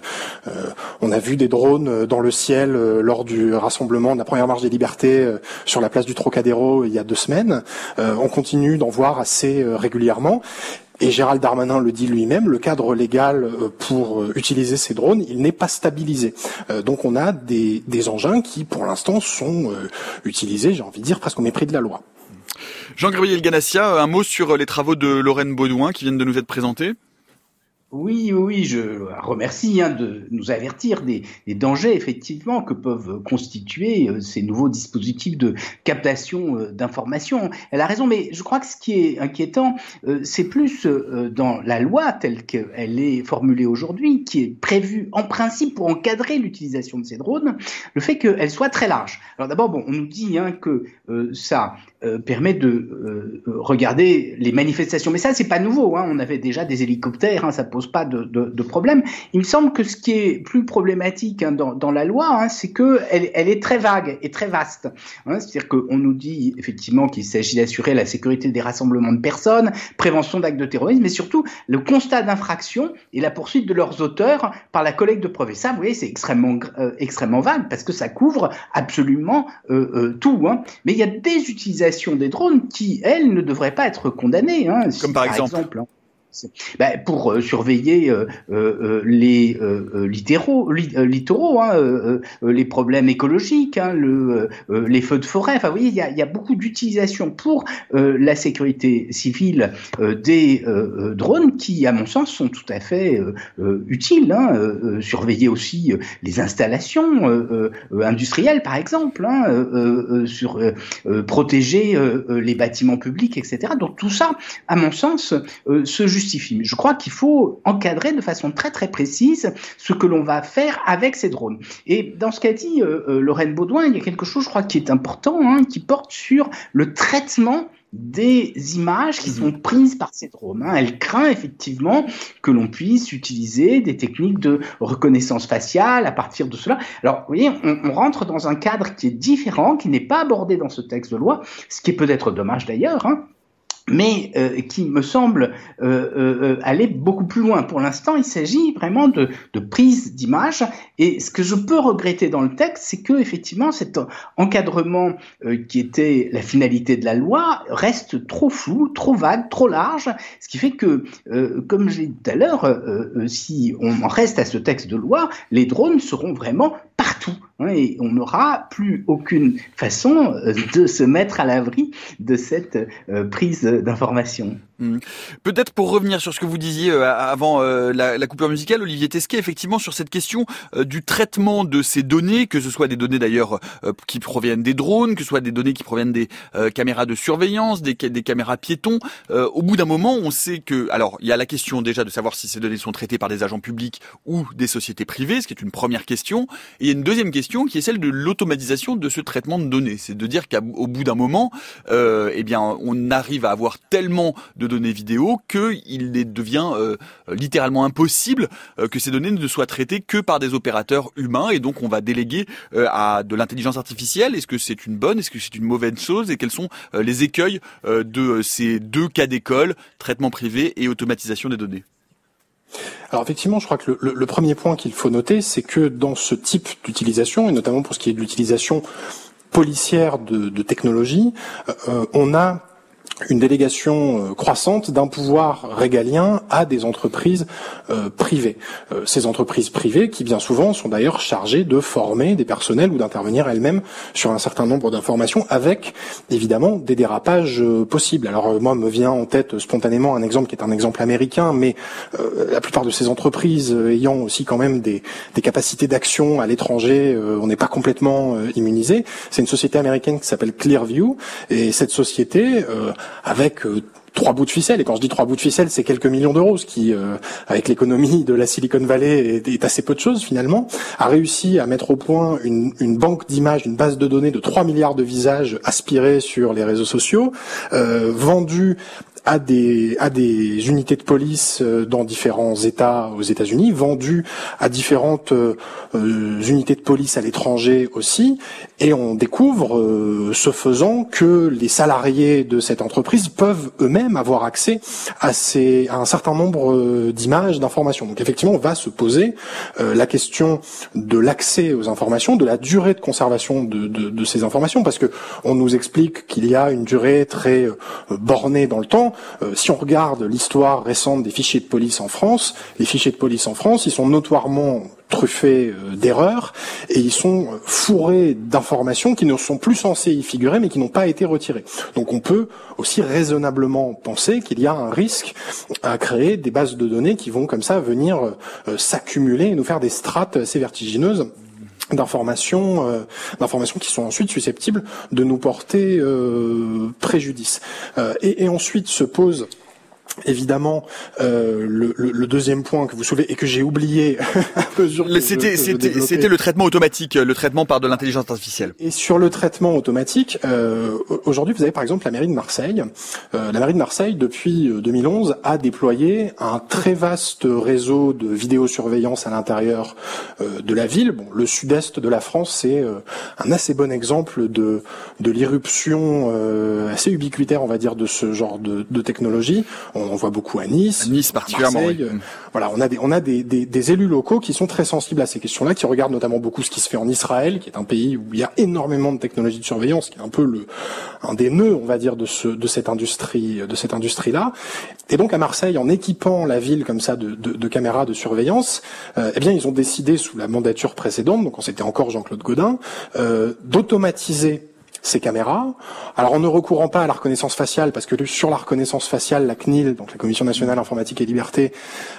On a vu des drones dans le ciel lors du rassemblement de la première marche des libertés sur la place du Trocadéro il y a 2 semaines. On continue d'en voir assez régulièrement. Et Gérald Darmanin le dit lui-même, le cadre légal pour utiliser ces drones, il n'est pas stabilisé. Donc on a des engins qui, pour l'instant, sont utilisés, j'ai envie de dire, presque au mépris de la loi. Jean-Gabriel Ganassia, un mot sur les travaux de Lorraine Baudouin qui viennent de nous être présentés? Oui, je remercie de nous avertir des dangers effectivement que peuvent constituer ces nouveaux dispositifs de captation d'informations. Elle a raison, mais je crois que ce qui est inquiétant, c'est plus dans la loi telle qu'elle est formulée aujourd'hui, qui est prévue en principe pour encadrer l'utilisation de ces drones, le fait qu'elle soit très large. Alors d'abord, on nous dit que ça permet de regarder les manifestations, mais ça c'est pas nouveau. On avait déjà des hélicoptères, ça pose pas de problème. Il me semble que ce qui est plus problématique dans la loi, c'est que elle est très vague et très vaste. C'est-à-dire qu'on nous dit effectivement qu'il s'agit d'assurer la sécurité des rassemblements de personnes, prévention d'actes de terrorisme, mais surtout le constat d'infraction et la poursuite de leurs auteurs par la collecte de preuves. Et ça, vous voyez, c'est extrêmement vague parce que ça couvre absolument tout. Mais il y a des utilisations des drones qui, elles, ne devraient pas être condamnées. Comme par exemple pour surveiller les littoraux, les problèmes écologiques, les feux de forêt. Enfin, vous voyez, il y a beaucoup d'utilisation pour la sécurité civile des drones qui, à mon sens, sont tout à fait utiles. Surveiller aussi les installations industrielles, par exemple, protéger les bâtiments publics, etc. Donc tout ça, à mon sens, se justifie. Mais je crois qu'il faut encadrer de façon très très précise ce que l'on va faire avec ces drones. Et dans ce qu'a dit Lorraine Baudouin, il y a quelque chose, je crois, qui est important, qui porte sur le traitement des images qui sont prises par ces drones. Elle craint effectivement que l'on puisse utiliser des techniques de reconnaissance faciale à partir de cela. Alors, vous voyez, on rentre dans un cadre qui est différent, qui n'est pas abordé dans ce texte de loi, ce qui est peut-être dommage d'ailleurs, mais qui me semble aller beaucoup plus loin. Pour l'instant, il s'agit vraiment de prise d'image. Et ce que je peux regretter dans le texte, c'est que effectivement, cet encadrement qui était la finalité de la loi reste trop flou, trop vague, trop large. Ce qui fait que, comme j'ai dit tout à l'heure, si on en reste à ce texte de loi, les drones seront vraiment partout. Et on n'aura plus aucune façon de se mettre à l'abri de cette prise d'information. Peut-être pour revenir sur ce que vous disiez avant la coupure musicale, Olivier Tesquet, effectivement sur cette question du traitement de ces données, que ce soit des données d'ailleurs qui proviennent des drones, que ce soit des données qui proviennent des caméras de surveillance, des caméras piétons. Au bout d'un moment, on sait que, alors il y a la question déjà de savoir si ces données sont traitées par des agents publics ou des sociétés privées, ce qui est une première question. Et il y a une deuxième question qui est celle de l'automatisation de ce traitement de données. C'est de dire qu'au bout d'un moment, on arrive à avoir tellement de données vidéo qu'il devient littéralement impossible que ces données ne soient traitées que par des opérateurs humains, et donc on va déléguer à de l'intelligence artificielle. Est-ce que c'est une bonne, est-ce que c'est une mauvaise chose, et quels sont les écueils de ces deux cas d'école, traitement privé et automatisation des données? Alors effectivement, je crois que le premier point qu'il faut noter, c'est que dans ce type d'utilisation, et notamment pour ce qui est de l'utilisation policière de technologie, on a une délégation croissante d'un pouvoir régalien à des entreprises privées. Ces entreprises privées qui bien souvent sont d'ailleurs chargées de former des personnels ou d'intervenir elles-mêmes sur un certain nombre d'informations avec évidemment des dérapages possibles. Alors moi me vient en tête spontanément un exemple qui est un exemple américain, mais la plupart de ces entreprises ayant aussi quand même des capacités d'action à l'étranger, on n'est pas complètement immunisé. C'est une société américaine qui s'appelle Clearview, et cette société avec 3 bouts de ficelle, et quand je dis 3 bouts de ficelle, c'est quelques millions d'euros, ce qui, avec l'économie de la Silicon Valley, est assez peu de choses finalement, a réussi à mettre au point une banque d'images, une base de données de 3 milliards de visages aspirés sur les réseaux sociaux, vendus à des unités de police dans différents États aux États-Unis, vendus à différentes unités de police à l'étranger aussi, et on découvre, ce faisant, que les salariés de cette entreprise peuvent eux-mêmes avoir accès à un certain nombre d'images, d'informations. Donc effectivement, on va se poser la question de l'accès aux informations, de la durée de conservation de ces informations, parce que on nous explique qu'il y a une durée très bornée dans le temps. Si on regarde l'histoire récente des fichiers de police en France, les fichiers de police en France, ils sont notoirement truffés d'erreurs, et ils sont fourrés d'informations qui ne sont plus censées y figurer, mais qui n'ont pas été retirées. Donc on peut aussi raisonnablement penser qu'il y a un risque à créer des bases de données qui vont comme ça venir s'accumuler et nous faire des strates assez vertigineuses d'informations qui sont ensuite susceptibles de nous porter préjudice. Et ensuite se pose évidemment le deuxième point que vous soulevez et que j'ai oublié à mesure que c'était le traitement automatique, le traitement par de l'intelligence artificielle. Et sur le traitement automatique, aujourd'hui vous avez par exemple la mairie de Marseille. La mairie de Marseille depuis 2011 a déployé un très vaste réseau de vidéosurveillance à l'intérieur de la ville. Bon, le sud-est de la France, c'est un assez bon exemple de l'irruption assez ubiquitaire, on va dire, de ce genre de technologie. On voit beaucoup à Nice. Nice particulièrement. Marseille, oui. Voilà, on a des élus locaux qui sont très sensibles à ces questions-là, qui regardent notamment beaucoup ce qui se fait en Israël, qui est un pays où il y a énormément de technologies de surveillance, qui est un peu un des nœuds, on va dire, de cette industrie-là. Et donc à Marseille, en équipant la ville comme ça de caméras de surveillance, eh bien ils ont décidé sous la mandature précédente, donc quand c'était encore Jean-Claude Gaudin, d'automatiser ces caméras. Alors en ne recourant pas à la reconnaissance faciale, parce que sur la reconnaissance faciale, la CNIL, donc la Commission nationale informatique et liberté,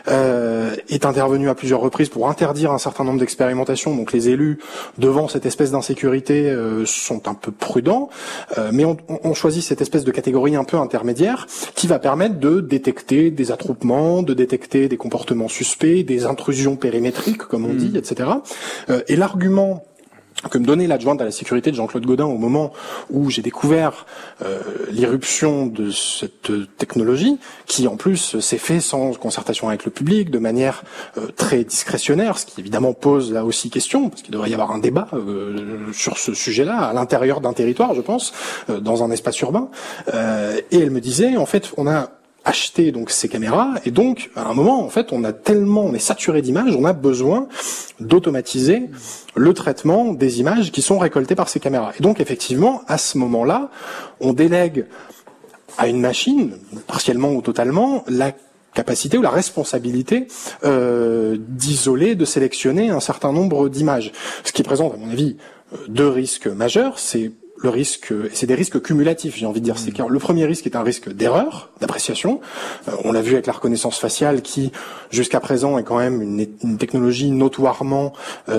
est intervenue à plusieurs reprises pour interdire un certain nombre d'expérimentations. Donc les élus, devant cette espèce d'insécurité, sont un peu prudents, mais on choisit cette espèce de catégorie un peu intermédiaire qui va permettre de détecter des attroupements, de détecter des comportements suspects, des intrusions périmétriques, comme on dit, etc. Et l'argument que me donnait l'adjointe à la sécurité de Jean-Claude Gaudin au moment où j'ai découvert l'irruption de cette technologie, qui en plus s'est fait sans concertation avec le public, de manière très discrétionnaire, ce qui évidemment pose là aussi question, parce qu'il devrait y avoir un débat sur ce sujet-là, à l'intérieur d'un territoire, je pense, dans un espace urbain. Et elle me disait, en fait, on a acheter donc ces caméras, et donc à un moment en fait on est saturé d'images, on a besoin d'automatiser le traitement des images qui sont récoltées par ces caméras. Et donc effectivement à ce moment-là, on délègue à une machine, partiellement ou totalement, la capacité ou la responsabilité d'isoler, de sélectionner un certain nombre d'images. Ce qui présente à mon avis deux risques majeurs, c'est des risques cumulatifs, j'ai envie de dire. C'est que le premier risque est un risque d'erreur, d'appréciation. On l'a vu avec la reconnaissance faciale qui, jusqu'à présent, est quand même une technologie notoirement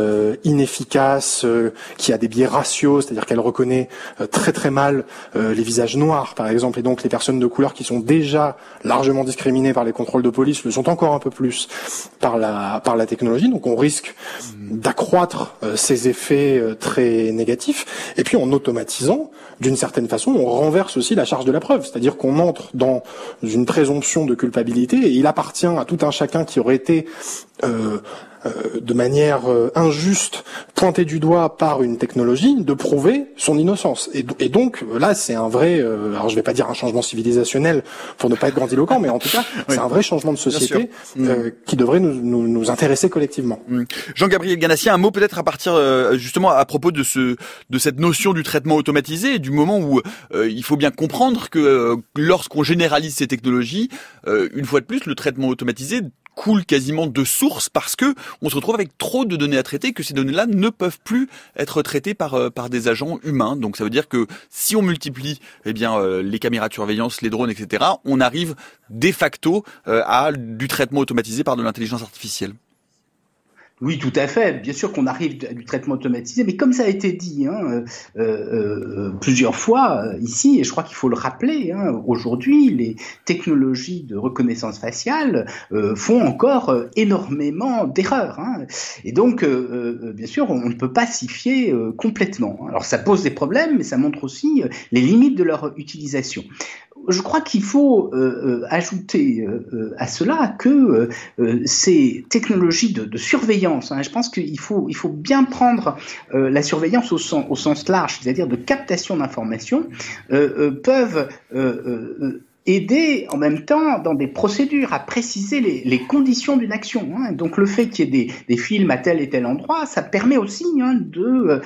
inefficace, qui a des biais raciaux, c'est-à-dire qu'elle reconnaît très très mal les visages noirs, par exemple, et donc les personnes de couleur qui sont déjà largement discriminées par les contrôles de police le sont encore un peu plus par la technologie. Donc on risque d'accroître ces effets très négatifs. Et puis en automatisant, d'une certaine façon, on renverse aussi la charge de la preuve, c'est-à-dire qu'on entre dans une présomption de culpabilité et il appartient à tout un chacun qui aurait été de manière injuste, pointé du doigt par une technologie, de prouver son innocence. Et donc là, c'est un vrai, alors je vais pas dire un changement civilisationnel pour ne pas être grandiloquent, mais en tout cas, c'est un vrai changement de société qui devrait nous intéresser collectivement. Jean-Gabriel Ganassi, un mot peut-être à partir justement à propos de cette notion du traitement automatisé et du moment où il faut bien comprendre que lorsqu'on généralise ces technologies, une fois de plus, le traitement automatisé coule quasiment de source parce que on se retrouve avec trop de données à traiter, que ces données-là ne peuvent plus être traitées par des agents humains. Donc ça veut dire que si on multiplie les caméras de surveillance, les drones, etc., on arrive de facto à du traitement automatisé par de l'intelligence artificielle. Oui, tout à fait. Bien sûr qu'on arrive à du traitement automatisé, mais comme ça a été dit plusieurs fois ici, et je crois qu'il faut le rappeler, aujourd'hui, les technologies de reconnaissance faciale font encore énormément d'erreurs. Et donc, bien sûr, on ne peut pas s'y fier complètement. Alors, ça pose des problèmes, mais ça montre aussi les limites de leur utilisation. Je crois qu'il faut ajouter à cela que ces technologies de surveillance, je pense qu'il faut bien prendre la surveillance au sens large, c'est-à-dire de captation d'informations, peuvent aider en même temps dans des procédures à préciser les conditions d'une action. Donc le fait qu'il y ait des films à tel et tel endroit, ça permet aussi de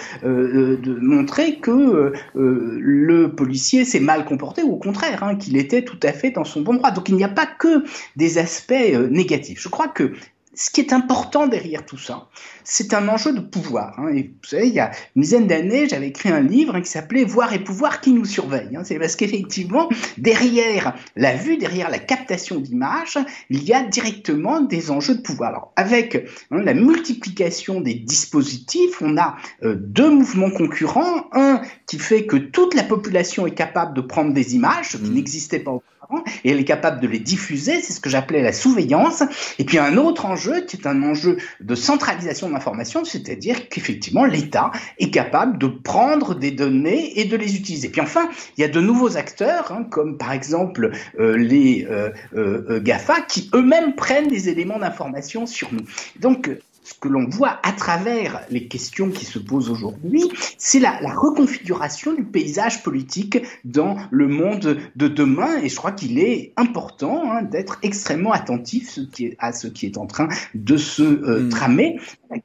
montrer que le policier s'est mal comporté ou au contraire, qu'il était tout à fait dans son bon droit. Donc il n'y a pas que des aspects négatifs. Je crois que ce qui est important derrière tout ça, c'est un enjeu de pouvoir. Et vous savez, il y a une dizaine d'années, j'avais écrit un livre qui s'appelait « Voir et pouvoir qui nous surveille ». C'est parce qu'effectivement, derrière la vue, derrière la captation d'images, il y a directement des enjeux de pouvoir. Alors, avec la multiplication des dispositifs, on a deux mouvements concurrents. Un qui fait que toute la population est capable de prendre des images, ce qui n'existait pas auparavant, et elle est capable de les diffuser, c'est ce que j'appelais la surveillance. Et puis un autre enjeu qui est un enjeu de centralisation de l'information, c'est-à-dire qu'effectivement l'État est capable de prendre des données et de les utiliser. Puis enfin, il y a de nouveaux acteurs, comme par exemple les GAFA, qui eux-mêmes prennent des éléments d'information sur nous. Donc ce que l'on voit à travers les questions qui se posent aujourd'hui, c'est la reconfiguration du paysage politique dans le monde de demain. Et je crois qu'il est important d'être extrêmement attentif à ce qui est en train de se tramer.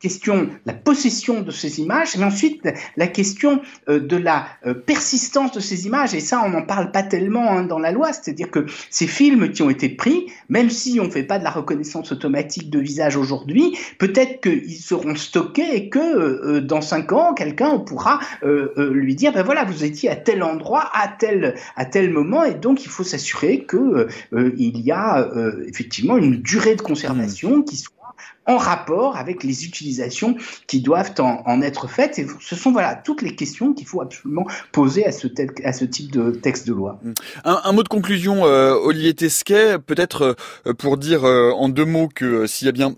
La possession de ces images, et ensuite la question de la persistance de ces images. Et ça, on n'en parle pas tellement dans la loi. C'est-à-dire que ces films qui ont été pris, même si on ne fait pas de la reconnaissance automatique de visage aujourd'hui, peut-être qu'ils seront stockés et que dans 5 ans, quelqu'un pourra lui dire voilà, vous étiez à tel endroit, à tel moment, et donc il faut s'assurer que il y a effectivement une durée de conservation qui soit en rapport avec les utilisations qui doivent en être faites. Et ce sont toutes les questions qu'il faut absolument poser à ce type de texte de loi. Un mot de conclusion, Olivier Tesquet, peut-être pour dire en 2 mots que s'il y a bien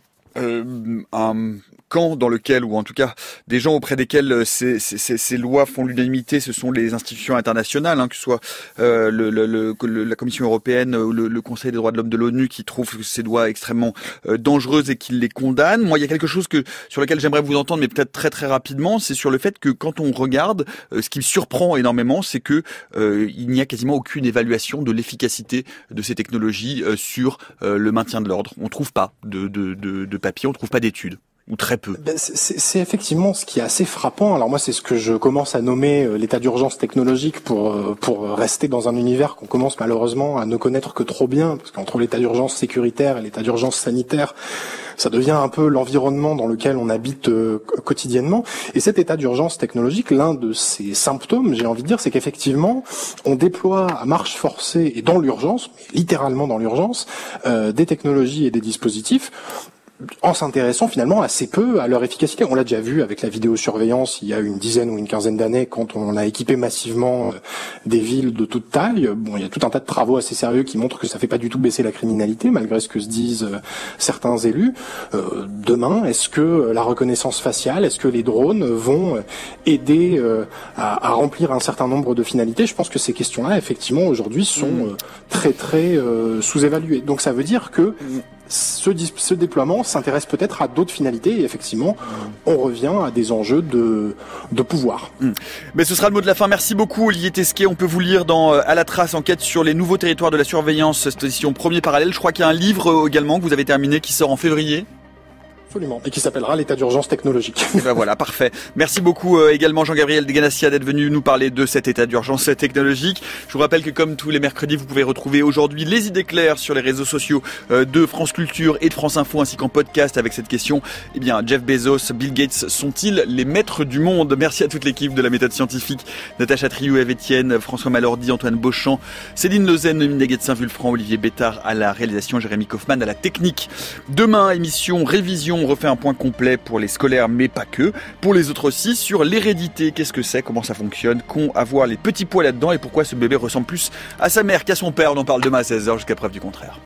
un camp dans lequel, ou en tout cas des gens auprès desquels ces lois font l'unanimité, ce sont les institutions internationales, que ce soit la Commission européenne ou le Conseil des droits de l'homme de l'ONU, qui trouvent ces lois extrêmement dangereuses et qui les condamnent. Moi, il y a quelque chose sur lequel j'aimerais vous entendre, mais peut-être très très rapidement, c'est sur le fait que quand on regarde, ce qui me surprend énormément, c'est que il n'y a quasiment aucune évaluation de l'efficacité de ces technologies sur le maintien de l'ordre. On trouve pas de papier, on trouve pas d'études. Ou très peu. C'est effectivement ce qui est assez frappant. Alors moi, c'est ce que je commence à nommer l'état d'urgence technologique pour rester dans un univers qu'on commence malheureusement à ne connaître que trop bien, parce qu'entre l'état d'urgence sécuritaire et l'état d'urgence sanitaire, ça devient un peu l'environnement dans lequel on habite quotidiennement. Et cet état d'urgence technologique, l'un de ses symptômes, j'ai envie de dire, c'est qu'effectivement, on déploie à marche forcée et dans l'urgence, littéralement dans l'urgence, des technologies et des dispositifs en s'intéressant finalement assez peu à leur efficacité. On l'a déjà vu avec la vidéosurveillance il y a une dizaine ou une quinzaine d'années, quand on a équipé massivement des villes de toute taille. Bon, il y a tout un tas de travaux assez sérieux qui montrent que ça fait pas du tout baisser la criminalité, malgré ce que se disent certains élus. Demain, est-ce que la reconnaissance faciale, est-ce que les drones vont aider à remplir un certain nombre de finalités? Je pense que ces questions-là, effectivement, aujourd'hui, sont très très sous-évaluées. Donc ça veut dire que ce déploiement s'intéresse peut-être à d'autres finalités et effectivement, on revient à des enjeux de pouvoir. Mais ce sera le mot de la fin. Merci beaucoup Olivier Tesquet. On peut vous lire dans À la trace, enquête sur les nouveaux territoires de la surveillance, cette édition Premier Parallèle. Je crois qu'il y a un livre également que vous avez terminé qui sort en février. Absolument. Et qui s'appellera l'état d'urgence technologique. Et ben voilà, parfait. Merci beaucoup également Jean-Gabriel Deganassia d'être venu nous parler de cet état d'urgence technologique. Je vous rappelle que comme tous les mercredis, vous pouvez retrouver aujourd'hui les idées claires sur les réseaux sociaux de France Culture et de France Info ainsi qu'en podcast avec cette question. Eh bien, Jeff Bezos, Bill Gates sont-ils les maîtres du monde? Merci à toute l'équipe de la méthode scientifique. Natacha Triou, Eve Etienne, François Malordi, Antoine Beauchamp, Céline Lezen, Mindaguet Saint-Vulfranc, Olivier Bétard à la réalisation, Jérémy Kaufmann à la technique. Demain, émission révision. On refait un point complet pour les scolaires, mais pas que. Pour les autres aussi, sur l'hérédité. Qu'est-ce que c'est? Comment ça fonctionne? Qu'ont à voir les petits pois là-dedans? Et pourquoi ce bébé ressemble plus à sa mère qu'à son père? On en parle demain à 16h jusqu'à preuve du contraire.